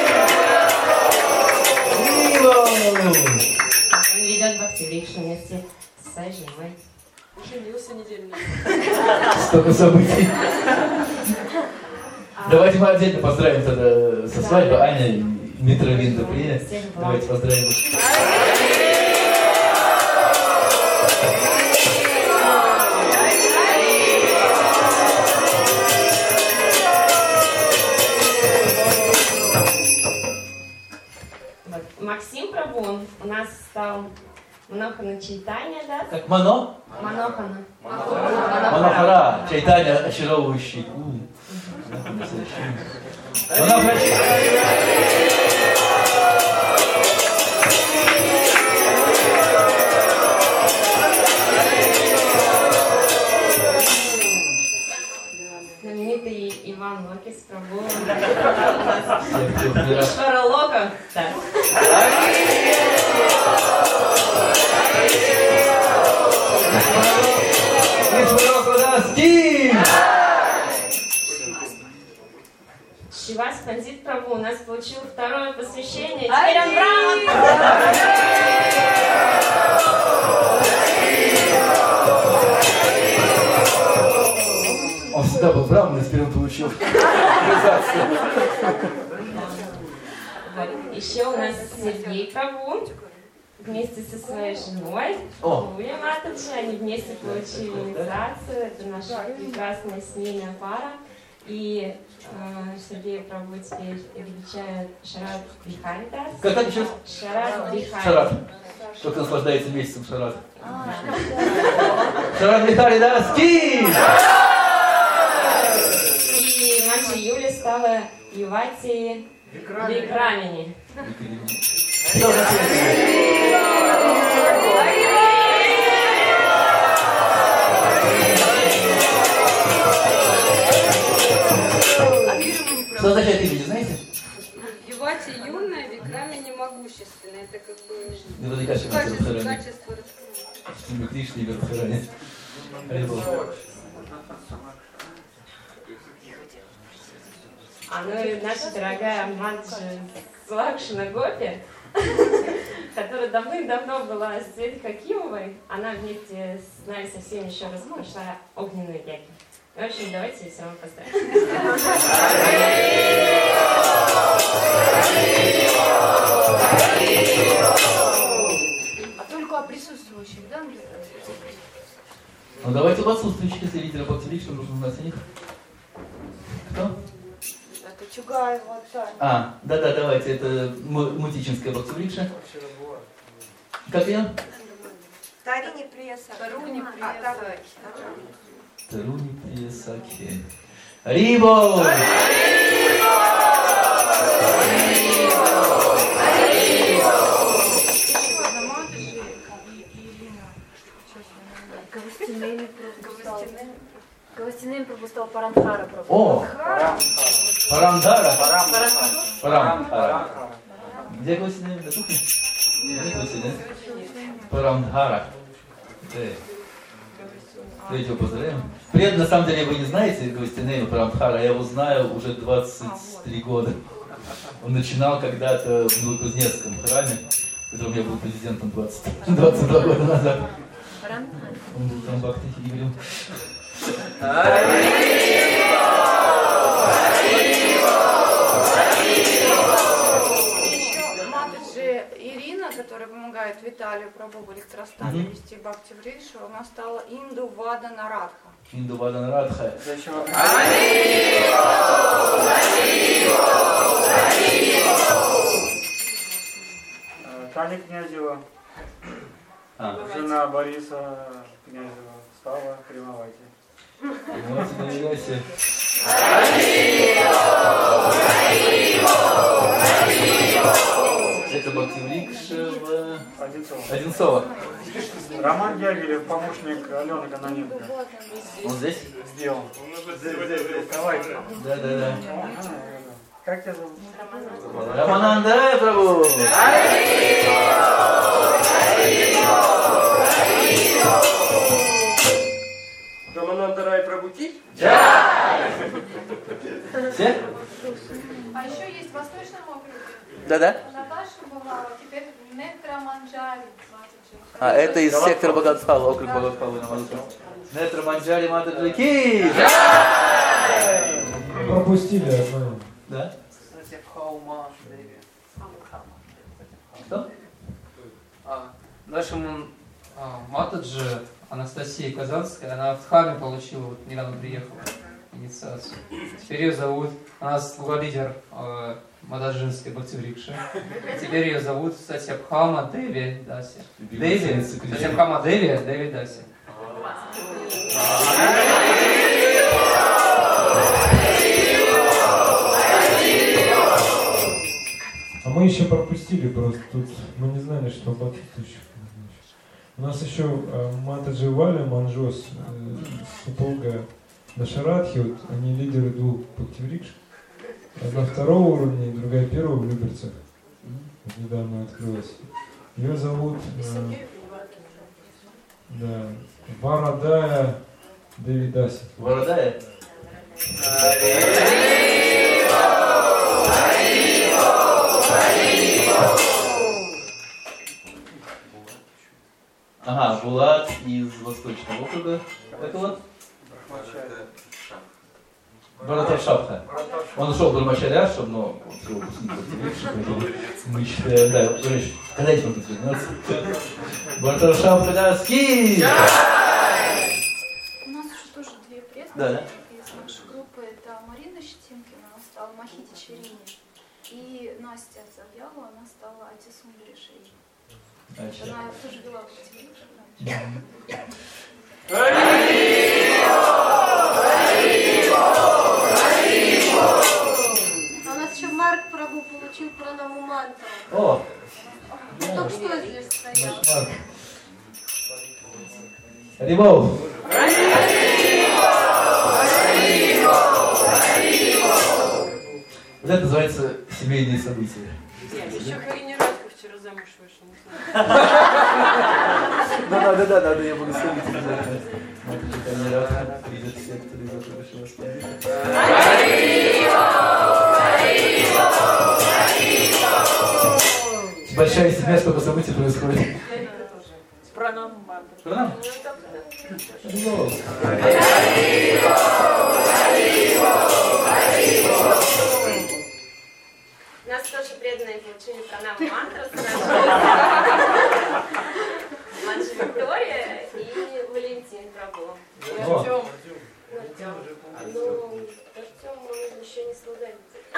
Он ведет бхакти-рикшу вместе с своей женой. Женился недельно. Столько событий. Давайте мы отдельно поздравим тогда со свадьбой Аня и Митравинда Прия. Давайте поздравим их. Максим Прабhu, он у нас стал Манохана Чайтанья, да? Как Мано? Манохана. Манохара. Чайтанья очаровывающий. Знаменитый Иван Локис Прабhu. Швара Лока. Да. Шивас Пандит Прабhu у нас получил второе посвящение. Теперь он Брахман. Он всегда был браманом, теперь он получил Еще у нас Сергей Прабhu вместе со своей женой Лули Матаджи. Они вместе получили инициацию. Это наша прекрасная семейная пара. И Сергей Прабhu теперь величает Шарат Бихари Дас. Как это сейчас? Шарат Бихари. Шарат. Кто-то наслаждается месяцем Шарат. Шарат Бихари Дас. И мать Юли стала Ювати Викрамини. Что означает имя, не знаете? Ювати юная, Викрамини могущественная. Это как бы качество Кришны и Радхарани. Ну и наша дорогая Манджи Лакшмана Гопи, которая давным-давно была с Светой Хакимовой. Она вместе с нами со всеми еще раз прошла огненную яги. В общем, давайте все равно поздравим. А только о присутствующих, да? Ну давайте об отсутствующих, если лидеры Бхактивик, что нужно знать о них. Кто? Это Чугаева, Таня. А, да, давайте, это Мутичинская Бхактивикша. Как ее? Таруни Приясаки. Таруни Приясаки. Рибо! Гостиным пропустил Парамхара. О! Парамдара? Парамдара. Где Гостиным? На кухне? Нет, Гостиным. Парамдара. Давайте его поздравим. При на самом деле, вы не знаете Гостиным Парамдара, я его знаю уже 23 года. Он начинал когда-то в Новокузнецком храме, в котором я был президентом 22 года назад. Он был там Бхакти Игорем. Матаджи Ирина, которая помогает Виталию Прабху Электростане вести Бхактивришу, она стала Индуваданарадха. Индуваданарадха. Таня Князева, жена Бориса Князева, стала Примавайте. Это Бхактиврикша Одинцова. Роман Дягилев, помощник Алены Каноненко. Он здесь? Сделал. Здесь. Давайте. Да. Как тебя зовут? Рамананда Прабху. Рамананда Рай Прабхути? Все? А еще есть в Восточном округе. Да. Наташа бывала, теперь Нетра Манджари. А, это из сектора Бхагаватпала, округ Бхагаватпала. Нетра Манджари Матаджи Ки! Пропустили одно. Да? Что? Нашему Матаджи Анастасия Казанская, она в Дхаме получила, вот недавно приехала, инициацию. Теперь ее зовут, она лидер Мададжинской Бхактиврикши. Теперь ее зовут Сатьябхама Деви Даси. Сатьябхама Деви Даси. А мы еще пропустили просто, тут мы не знали, что Бхактиврикша. У нас еще Матаджи Валя Манжос, супруга Дашарадхи, вот, они лидеры двух Бхактиврикш. Одна второго уровня и другая первого в Люберцах. Вот недавно открылась. Ее зовут Варадая Девидаси. Варадая? Ага, Булат из Восточного округа. Это вот? Бхаратаршабха. Он ушел в Брамачаряшев, но все выпускник Бхактиврикши, мы считаем, да, когда этим он тут вернется. Бхаратаршабха Даски! У нас уже тоже две преданные Да. из нашей группы. Это Марина Щетинкина, она стала Махити Черини. И Настя Завьялова, она стала Атисундри Шей. Она тоже вела Бхактиврикшу. А у нас еще Марк Прабху получил пранаму мантру. О! Только что здесь стоял. Рибов! Вот это называется семейные события. Еще Карине Радко вчера замуж вышел. Да, я буду следить обязательно. Карине Радко придет в сектор и запрещено спать. Большая семья, столько событий происходит. Пранам мантра. Пранам? У нас тоже преданные получили пранам мантру. Младшая Виктория и Валентин Прабу. И Артем. Ну, Артем, он еще не слуга.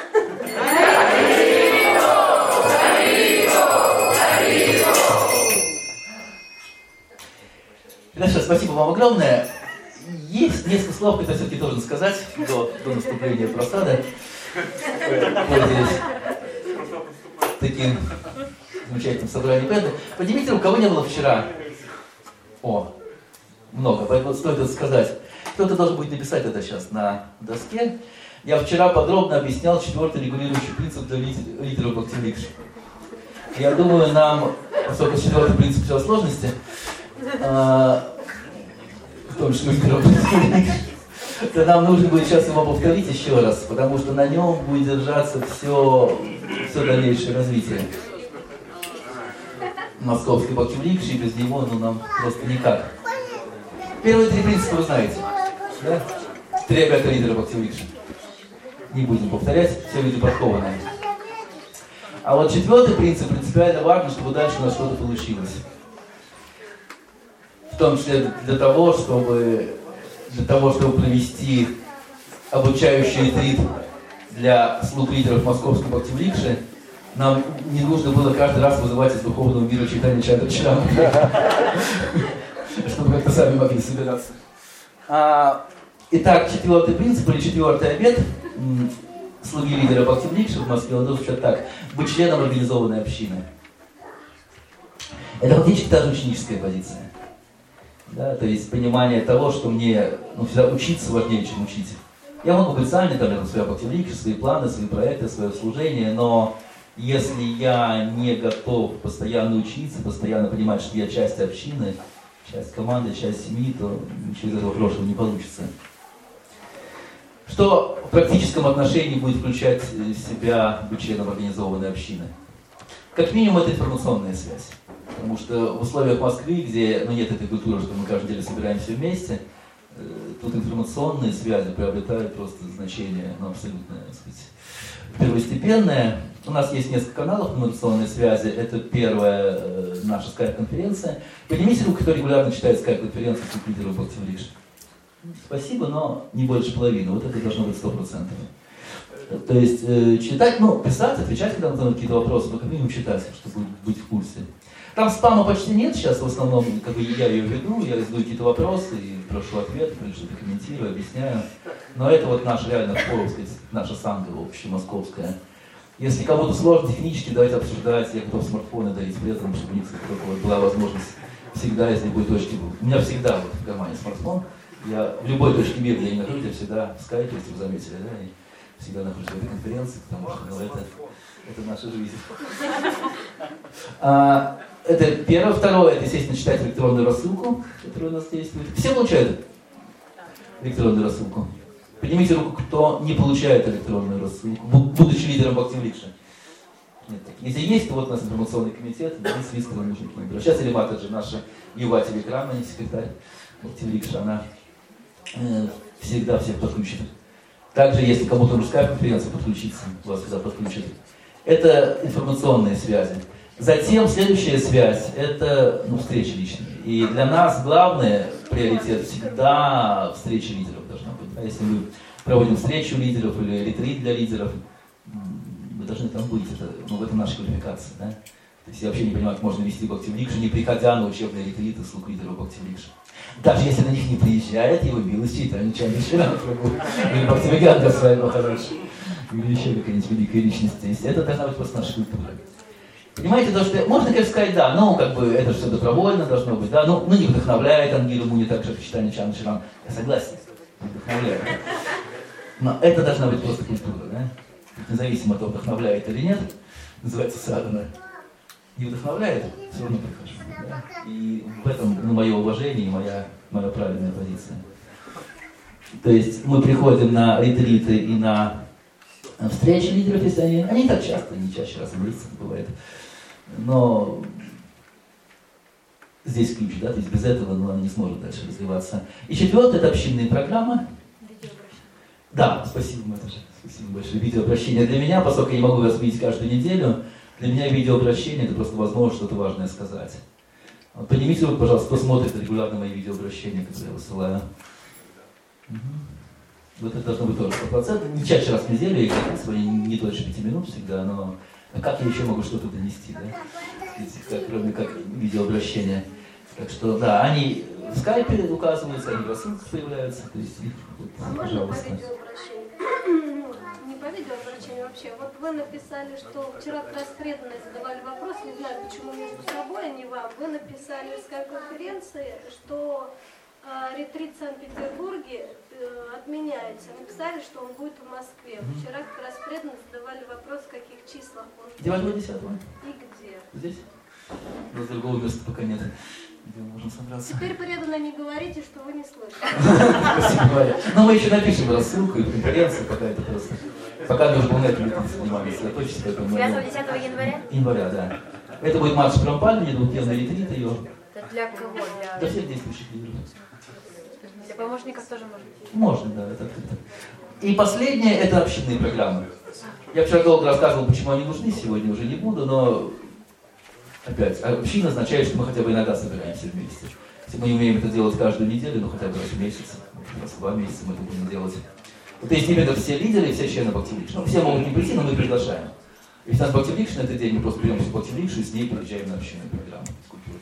Хорошо, спасибо вам огромное. Есть несколько слов, которые все-таки должен сказать до наступления просады. Пользуясь таким замечательным собранием бенда. Поднимите руку, кого не было вчера? О, много, поэтому стоит это сказать. Кто-то должен будет написать это сейчас на доске. Я вчера подробно объяснял 4-й регулирующий принцип для лидеров Bhakti-Vriksha. Я думаю, нам, поскольку 4-й принцип все сложности, в том числе лидеров Bhakti-Vriksha, то нам нужно будет сейчас его повторить еще раз, потому что на нем будет держаться все дальнейшее развитие московской Bhakti-Vriksha, и без него нам просто никак. Первые 3 принципа вы знаете. Да? 3 агата лидера Bhakti-Vriksha. Не будем повторять, все люди подкованные. А вот 4-й принцип принципиально важно, чтобы дальше у нас что-то получилось. В том числе для того, чтобы провести обучающий ретрит для слуг лидеров московской Bhakti-Vriksha, нам не нужно было каждый раз вызывать из духовного мира Чайтанья Чаритамриту, чтобы как-то сами могли собираться. Итак, 4-й принцип или 4-й обет слуги лидера Bhakti-Vriksha в Москве, он звучит так: быть членом организованной общины. Это фактически та же ученическая позиция. Да, то есть понимание того, что мне всегда учиться важнее, чем учить. Я могу быть сами, там, рядом своя Bhakti-Vriksha, свои планы, свои проекты, свое служение, но если я не готов постоянно учиться, постоянно понимать, что я часть общины, часть команды, часть семьи, то ничего из этого прошлого не получится. Что в практическом отношении будет включать в себя быть членом организованной общины? Как минимум, это информационная связь. Потому что в условиях Москвы, где нет этой культуры, что мы каждую неделю собираемся вместе, тут информационные связи приобретают просто значение, абсолютно, так сказать, первостепенное. У нас есть несколько каналов информационной связи. Это первая наша скайп-конференция. Поднимите руку, кто регулярно читает скайп-конференцию с лидером Bhakti-Vriksha. Спасибо, но не больше половины. Вот это должно быть 100%. То есть читать, писать, отвечать, когда на какие-то вопросы, но как минимум читать, чтобы быть в курсе. Там спама почти нет сейчас, в основном, я ее веду, я задаю какие-то вопросы, и прошу ответ, что-то комментирую, объясняю. Но это вот наша реально наша санга общемосковская. Если кому-то сложно технически, давайте обсуждать, я готов смартфоны дарить преданным, чтобы у них была возможность всегда, из любой точки. У меня всегда в кармане смартфон. Я в любой точке мира, я не нахожусь, я всегда в скайпе, если вы заметили, да, и всегда нахожусь в этой конференции, потому что это наша жизнь. Это первое. Второе, это, естественно, читать электронную рассылку, которая у нас действует. Все получают электронную рассылку? Поднимите руку, кто не получает электронную рассылку, будучи лидером Bhakti-Vriksha. Нет, если есть, то вот у нас информационный комитет, есть список нужных лидеров. Сейчас Элиматаджи, наша Ювати Викрамани, секретарь Bhakti-Vriksha, она всегда всех подключит. Также, если кому-то нужна скайп-конференция, подключиться, вас всегда подключат. Это информационные связи. Затем следующая связь – это встречи личные. И для нас главный приоритет всегда встреча лидеров должна быть. А если мы проводим встречу лидеров или ретрит для лидеров, вы должны там быть. В этом наша квалификация. Да? То есть я вообще не понимаю, как можно вести Bhakti-Vriksha, не приходя на учебные ретриты слуг лидеров Bhakti-Vriksha. Даже если на них не приезжает, его милость Чайтанья Чаритамриту, или Бхактивиданта своего хорошего, или еще какая-нибудь великая личность. То есть это должна быть просто наша культура. Понимаете, то, что можно, конечно, сказать, да, это все добровольно должно быть, да, не вдохновляет Ангиру Муни так же, как Чайтанья Чаритамриту. Я согласен, не вдохновляет. Но это должна быть просто культура, да? Независимо от того, вдохновляет или нет, называется садхана. Не вдохновляет, все равно прихожу. Да? И в этом мое уважение и моя правильная позиция. То есть мы приходим на ретриты и на встречи лидеров, если они так часто, не чаще раз в месяц бывает. Но здесь ключ, да, то есть без этого она не сможет дальше развиваться. И четвертое — это общинные программы. Да, спасибо, Маташа. Спасибо большое. Видеообращение для меня, поскольку я не могу вас видеть каждую неделю, для меня видеообращение — это просто возможность что-то важное сказать. Вот поднимите руку, пожалуйста, кто смотрит регулярно мои видеообращения, которые я высылаю. Угу. Вот это должно быть тоже 100%. Не чаще раз в неделю, я свои не дольше 5 минут всегда, но как я еще могу что-то донести, да? Кроме как видеообращения. Так что, да, они в скайпе указываются, они в рассылках появляются, то есть, пожалуйста. Не по видеообращению вообще. Вот вы написали, что вчера как раз преданные задавали вопрос, не знаю, почему между собой, а не вам. Вы написали в скайп-конференции, что ретрит в Санкт-Петербурге отменяется. Написали, что он будет в Москве. Вчера как раз преданные задавали вопрос, в каких числах он. 9-10? И где? Здесь? У нас другого места пока нет, где мы можем собраться. Теперь преданно не говорите, что вы не слышите. Спасибо, Варя. Но мы еще напишем рассылку и конференцию, пока это просто. Пока мы уже полнету занимались, сосредоточиться. 9-10 января? Января, да. Это будет марш Промпальни, двухдневный ретрит ее. Это для кого? Для всех действующих лидеров. Для помощников тоже можно? Можно, да, это открыто. И последнее — это общинные программы. Я вчера долго рассказывал, почему они нужны, сегодня уже не буду, но опять, община означает, что мы хотя бы иногда собираемся вместе. Если мы не умеем это делать каждую неделю, но хотя бы раз в месяц, раз в 2 месяца мы это будем делать. Вот есть именно все лидеры, все члены Бхактиврикши. Ну, все могут не прийти, но мы приглашаем. Если у нас Бхактиврикши на этот день, мы просто берем всю Бхактиврикшу и с ней приезжаем на общинную программу. Скульптура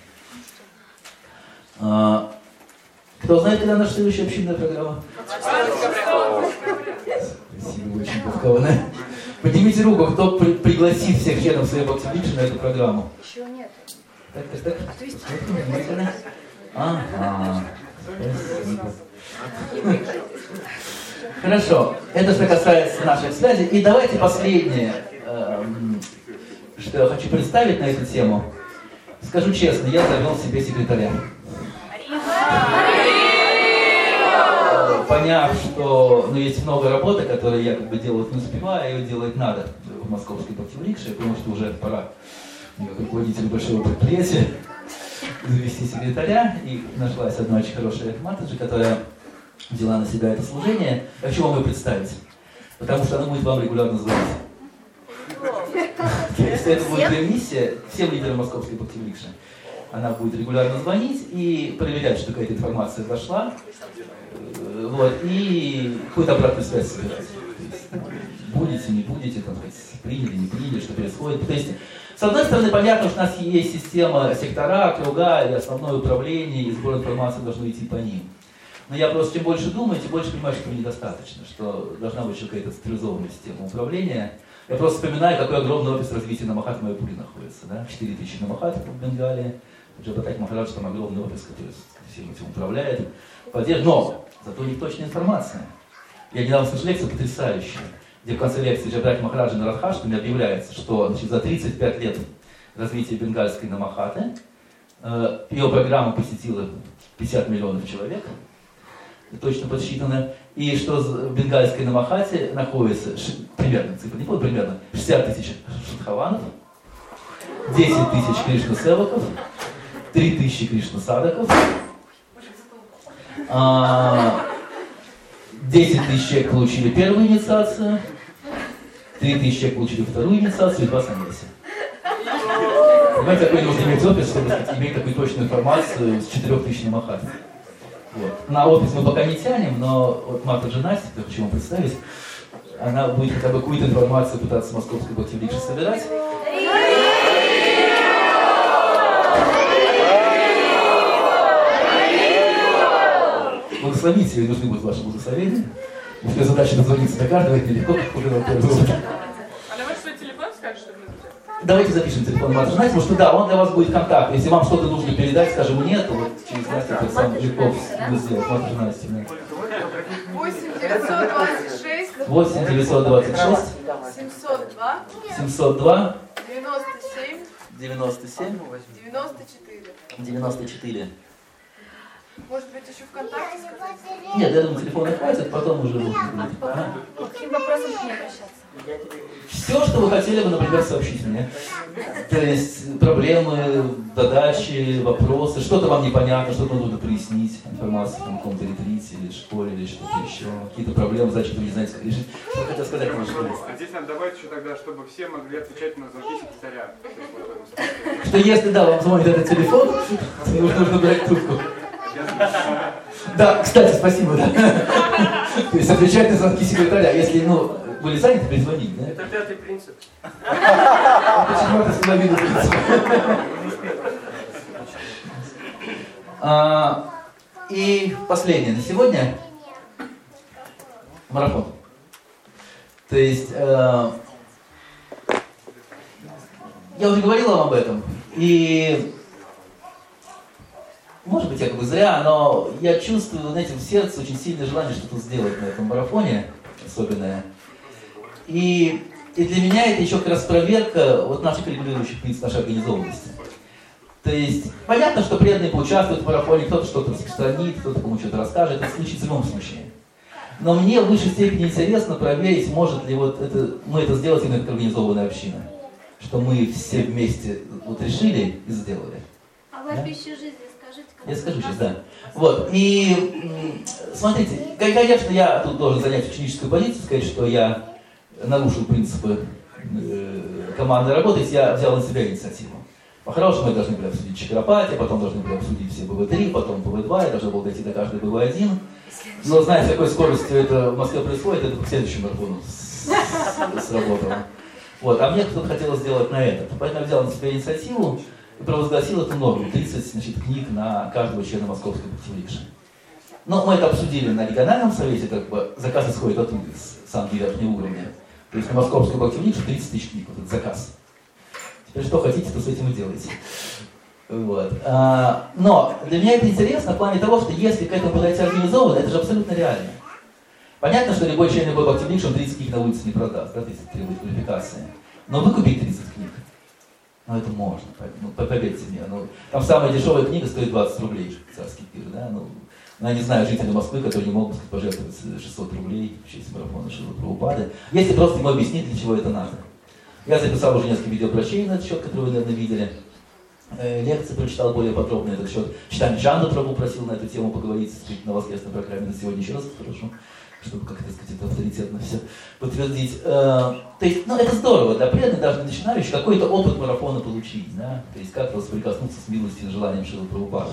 такая. Кто знает, когда наша следующая общинная программа? Спасибо, очень подкованы. Поднимите руку, кто пригласит всех членов своей Бхактиврикши на эту программу. Еще нет. Так. Ага. Хорошо. Это что касается наших связей. И давайте последнее, что я хочу представить на эту тему. Скажу честно, я завел себе секретаря. Поняв, что есть много работы, которые я делать не успеваю, ее делать надо в московской Бхактиврикше, потому что уже пора, как руководитель большого предприятия, завести секретаря. И нашлась одна очень хорошая Матаджи, которая взяла на себя это служение. Я хочу вам ее представить, потому что она будет вам регулярно звонить. То есть это будет ее миссия всем лидерам московской Бхактиврикши. Она будет регулярно звонить и проверять, что какая-то информация зашла, вот, и какую-то обратную связь собирать. Будете, не будете, там, приняли, не приняли, что происходит. То есть, с одной стороны, понятно, что у нас есть система сектора, круга и основное управление, и сбор информации должно идти по ним. Но я просто чем больше думаю, тем больше понимаю, что этого недостаточно, что должна быть еще какая-то централизованная система управления. Я просто вспоминаю, какой огромный офис развития на Махатмайпуре находится. Да? 4000 на Махатмайпуре в Бенгалии. Джапатаки Махарадж, там огромный офис, который всем этим управляет. Но зато не точная информация. Я недавно слышал лекцию потрясающую, где в конце лекции Джапатаки Махараджа на Радхаштаме объявляется, что за 35 лет развития бенгальской Намахаты ее программу посетило 50 миллионов человек, точно подсчитано, и что в бенгальской Намахате находится, примерно, цифра не помню, примерно 60 тысяч шадхаванов, 10 тысяч Кришна-севаков, 3000 Кришна-садаков, 10 тысяч человек получили первую инициацию, 3000 человек получили вторую инициацию и 2 саньяси. Понимаете, какой нужно иметь офис, чтобы иметь такую точную информацию с 4000 Намахат. Вот. На офис мы пока не тянем, но вот Матаджи Настя, я хочу вам представить, она будет хотя бы какую-то информацию пытаться с московской Бхактиврикши собирать. Благословите, ей нужны будут ваши благословения. У тебя задача дозвониться до каждого, это нелегко, как уже на первый опыт. А давай свой телефон скажешь, чтобы мы записали? Давайте запишем телефон Матаджи Насти, потому что да, он для вас будет контакт. Если вам что-то нужно передать, скажем, мне, то вот через Настю это сам легко сделать. Матаджи Насти. 8 926 702 97 94. Может быть, еще ВКонтакте сказать? Нет, я думаю, телефона хватит, потом уже... Каким вопросом к ней обращаться? Все, что вы хотели бы, например, сообщить мне. То есть проблемы, задачи, вопросы, что-то вам непонятно, что-то нужно прояснить, информацию о каком-то ретрите или школе, или что-то еще. Какие-то проблемы, задачи, вы не знаете, как решить. Что хотел сказать на школе? А здесь надо добавить еще тогда, чтобы все могли отвечать на звонки секретаря. Что если, да, вам звонит этот телефон, то нужно брать трубку. Да, кстати, спасибо, да. То есть отвечать на звонки секретаря. Если, были заняты, перезвонить, да? Это 5-й принцип. Почему это половину принцип? И последнее на сегодня. Марафон. То есть, я уже говорил вам об этом. И может быть, я как бы зря, но я чувствую, знаете, в сердце очень сильное желание что-то сделать на этом марафоне, особенное. И для меня это еще как раз проверка наших регулирующих принципов, нашей организованности. То есть, понятно, что преданные поучаствуют в марафоне, кто-то что-то распространит, кто-то кому что-то расскажет, это случится в любом случае. Но мне в высшей степени интересно проверить, может ли мы это сделать именно как организованная община. Что мы все вместе решили и сделали. А вашу пищу жизни скажите. Я скажу сейчас, да. Вот, и смотрите, конечно, я тут должен занять ученическую позицию, сказать, что я нарушил принципы командной работы, если я взял на себя инициативу. По-хорошему, мы должны были обсудить Чакрапати, потом должны были обсудить все БВ-3, потом БВ-2, я должен был дойти до каждой БВ-1. Но зная, с какой скоростью это в Москве происходит, это к следующему марафону сработало. Вот, а мне кто-то хотел сделать на этот. Поэтому я взял на себя инициативу и провозгласил эту норму. 30 книг на каждого члена Московской Бхактиврикши. Но мы это обсудили на региональном совете, как бы заказ исходит оттуда, из самого верхнего уровня. То есть на Московскую Бхактиврикшу 30 тысяч книг, вот этот заказ. Теперь что хотите, то с этим и делайте. Вот. Но для меня это интересно в плане того, что если к этому подойти организованно, это же абсолютно реально. Понятно, что любой член любой Бхактиврикши, он 30 книг на улице не продаст, да, если требует квалификации. Но выкупить 30 книг, это можно, поверьте мне. Там самая дешевая книга стоит 20 рублей, царский пир, да. Я не знаю жителей Москвы, которые не могут пожертвовать 600 рублей в честь марафона Шрилы Прабхупады. Если просто ему объяснить, для чего это надо. Я записал уже несколько видеообращений на этот счет, которые вы, наверное, видели. Лекции прочитал более подробно на этот счет. Читание Чанду Прабху просил на эту тему поговорить на воскресной программе на сегодня еще раз прошу, чтобы, как это сказать, авторитетно все подтвердить. То есть, это здорово для преданных, даже начинающих, какой-то опыт марафона получить, да? То есть, как соприкоснуться с милостью и желанием Шрилы Прабхупады.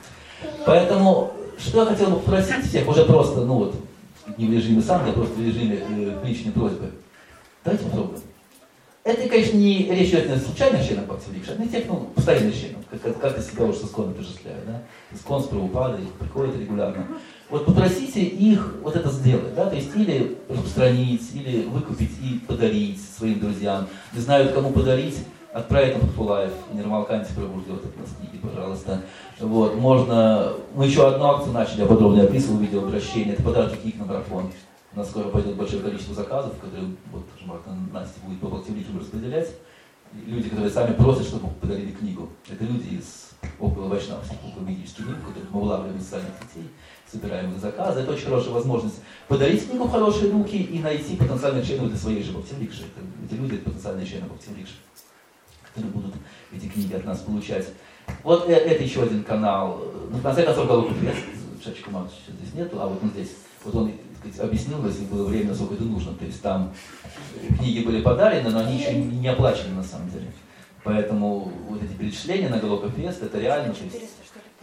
Поэтому, что я хотел бы попросить всех, уже просто, не в режиме санги, а просто в режиме личной просьбы. Давайте попробуем. Это, конечно, не речь идет не о случайных членах Бхактиврикши, а не тех, постоянных членов, как-то себя уже с Искон отождествляют, да? Искон с Прабхупадой приходят регулярно. Вот попросите их это сделать, да? То есть или распространить, или выкупить и подарить своим друзьям. Не знают, кому подарить, отправить на Бхактивулаев, Нирмал Канти Прабху ждет от нас книги, пожалуйста. Вот, можно, мы еще одну акцию начали, я подробно описывал видеообращение, это подарки книг на марафон. У нас скоро пойдет большое количество заказов, которые Настя будет по Бхактиврикшам распределять. И люди, которые сами просят, чтобы подарили книгу. Это люди из около вайшнавских, около ведических книг, которых мы вылавливаем из социальных сетей, собираем их заказы. Это очень хорошая возможность подарить книгу в хорошие руки и найти потенциальных членов для своей же Бхактиврикши. Эти люди, это потенциальные члены Бхактиврикши, которые будут эти книги от нас получать. Вот это еще один канал. В конце концов, Галока Фест, Шачи Кумар здесь нету, а вот он здесь. Вот он объяснил, если было время, насколько это нужно. То есть там книги были подарены, но они еще не оплачены на самом деле. Поэтому вот эти перечисления на Галока Фест, это реально. То есть,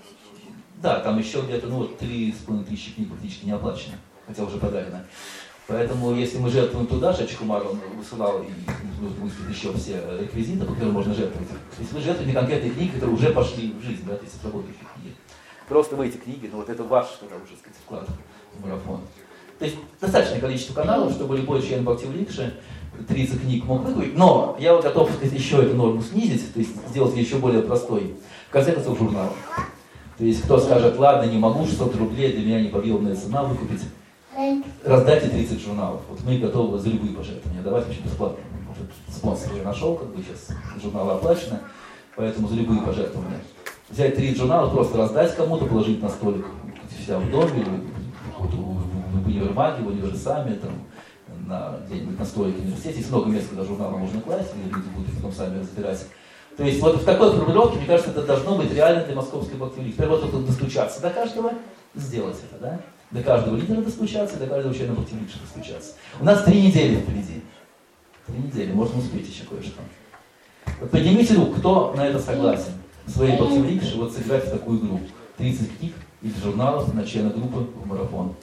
да, там еще где-то 3,5 тысячи книг практически не оплачено, хотя уже подарено. Поэтому если мы жертвуем туда, Шачи Кумар, он высылал и нужно выставить еще все реквизиты, по которым можно жертвовать. То есть вы жертвуете конкретные книги, которые уже пошли в жизнь, да, то есть работающие книги. Просто вы эти книги, это ваш, уже сказать, вклад в марафон. То есть достаточное количество каналов, чтобы любой член Бхактиврикши 30 книг мог выкупить, но я готов еще эту норму снизить, то есть сделать ее еще более простой. В конце концов, журнал. То есть кто скажет, ладно, не могу, 600 рублей, для меня неподъемная цена выкупить, раздайте 30 журналов. Вот мы готовы за любые пожертвования давать вообще бесплатно. Спонсор я нашел, сейчас журналы оплачены, поэтому за любые пожертвования. Взять 3 журнала, просто раздать кому-то, положить на столик себя в доме, в универмаге, в универсаме, там, где-нибудь на столике в университете. Есть много мест, куда журналы можно класть, и люди будут потом сами разбирать. То есть вот в такой формулировке, мне кажется, это должно быть реально для московской Бхактивиды. Теперь вот тут достучаться до каждого, сделать это, да? До каждого лидера достучаться, до каждого члена Бхактивиды достучаться. У нас 3 недели впереди. 3 недели, можно успеть еще кое-что. Вот поднимите руку, кто на это согласен. В своей Бхактивиде вот сыграть в такую игру. 30 книг или журналов на члена группы в марафон.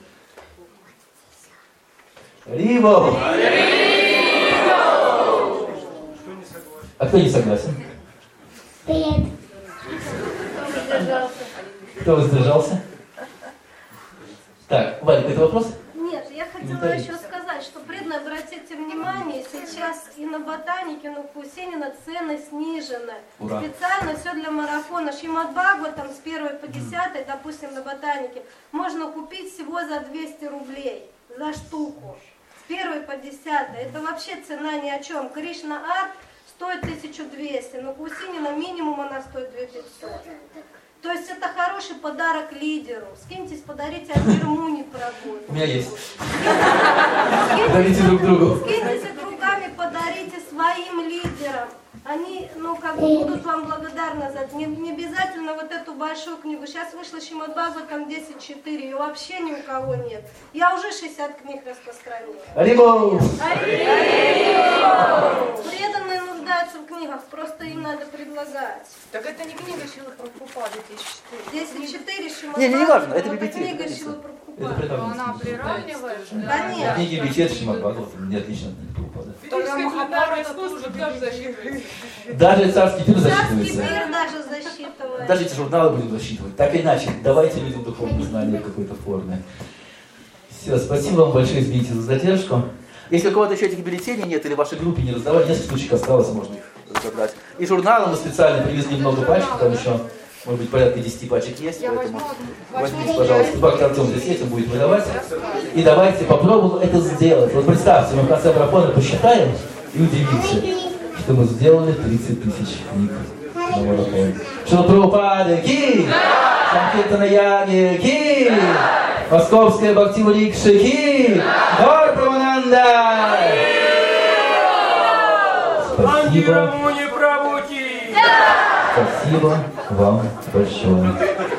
Риво! А кто не согласен? Привет. Кто воздержался? Так, Валя, какой-то вопрос? Нет, я хотела еще сказать, что преданные, обратите внимание, сейчас и на ботанике, на Кусенина цены снижены. Ура. Специально все для марафона. Шримад Бхагаватам с 1 по 10, допустим, на ботанике, можно купить всего за 200 рублей за штуку. С 1 по 10. Это вообще цена ни о чем. Кришна Арт стоит 1200, но Кусенина минимум она стоит 2500. То есть это хороший подарок лидеру. Скиньтесь, подарите Абирмуни прогулку. У меня есть. Подарите друг другу. Скиньтесь другами, подарите своим лидерам. Они, будут вам благодарны за это. Не обязательно вот эту большую книгу. Сейчас вышла Шримад Бхагаватам 10.4, ее вообще ни у кого нет. Я уже 60 книг распространила. Арибо! Преданные нуждаются в книгах, просто им надо предлагать. Так это не книга Шрилы Прабхупады 10.4. 10.4 Шримад Не важно, это Бхагаватам, библиотека. книга Шрилы Прабхупады. Это преданность. Она приравнивает? Конечно. Книги библиотеки Шримад Бхагаватам не отлично от книги Прабхупады. Тогда Махабхарата тоже засчитывается. Даже царский пир Царский засчитывается. пир даже засчитывается. Даже эти журналы будем засчитывать. Так или иначе, давайте людям духовные знания в какой-то форме. Все, спасибо вам большое, извините за задержку. Если у кого-то еще этих бюллетеней нет, или в вашей группе не раздавали, несколько штучек осталось, можно их забрать. И журналы мы специально привезли много пачек, там еще, может быть, порядка 10 пачек есть, поэтому возьмите, пожалуйста. Бхакти Артем здесь есть, он будет выдавать. И давайте попробуем это сделать. Вот представьте, мы в конце марафона посчитаем и удивимся, что мы сделали 30 тысяч книг на марафоне. Шрила Прабхупада ки! Санкиртана Яги ки! Московская Бхактивида ки! Гор Прамананда! Спасибо. Спасибо вам большое.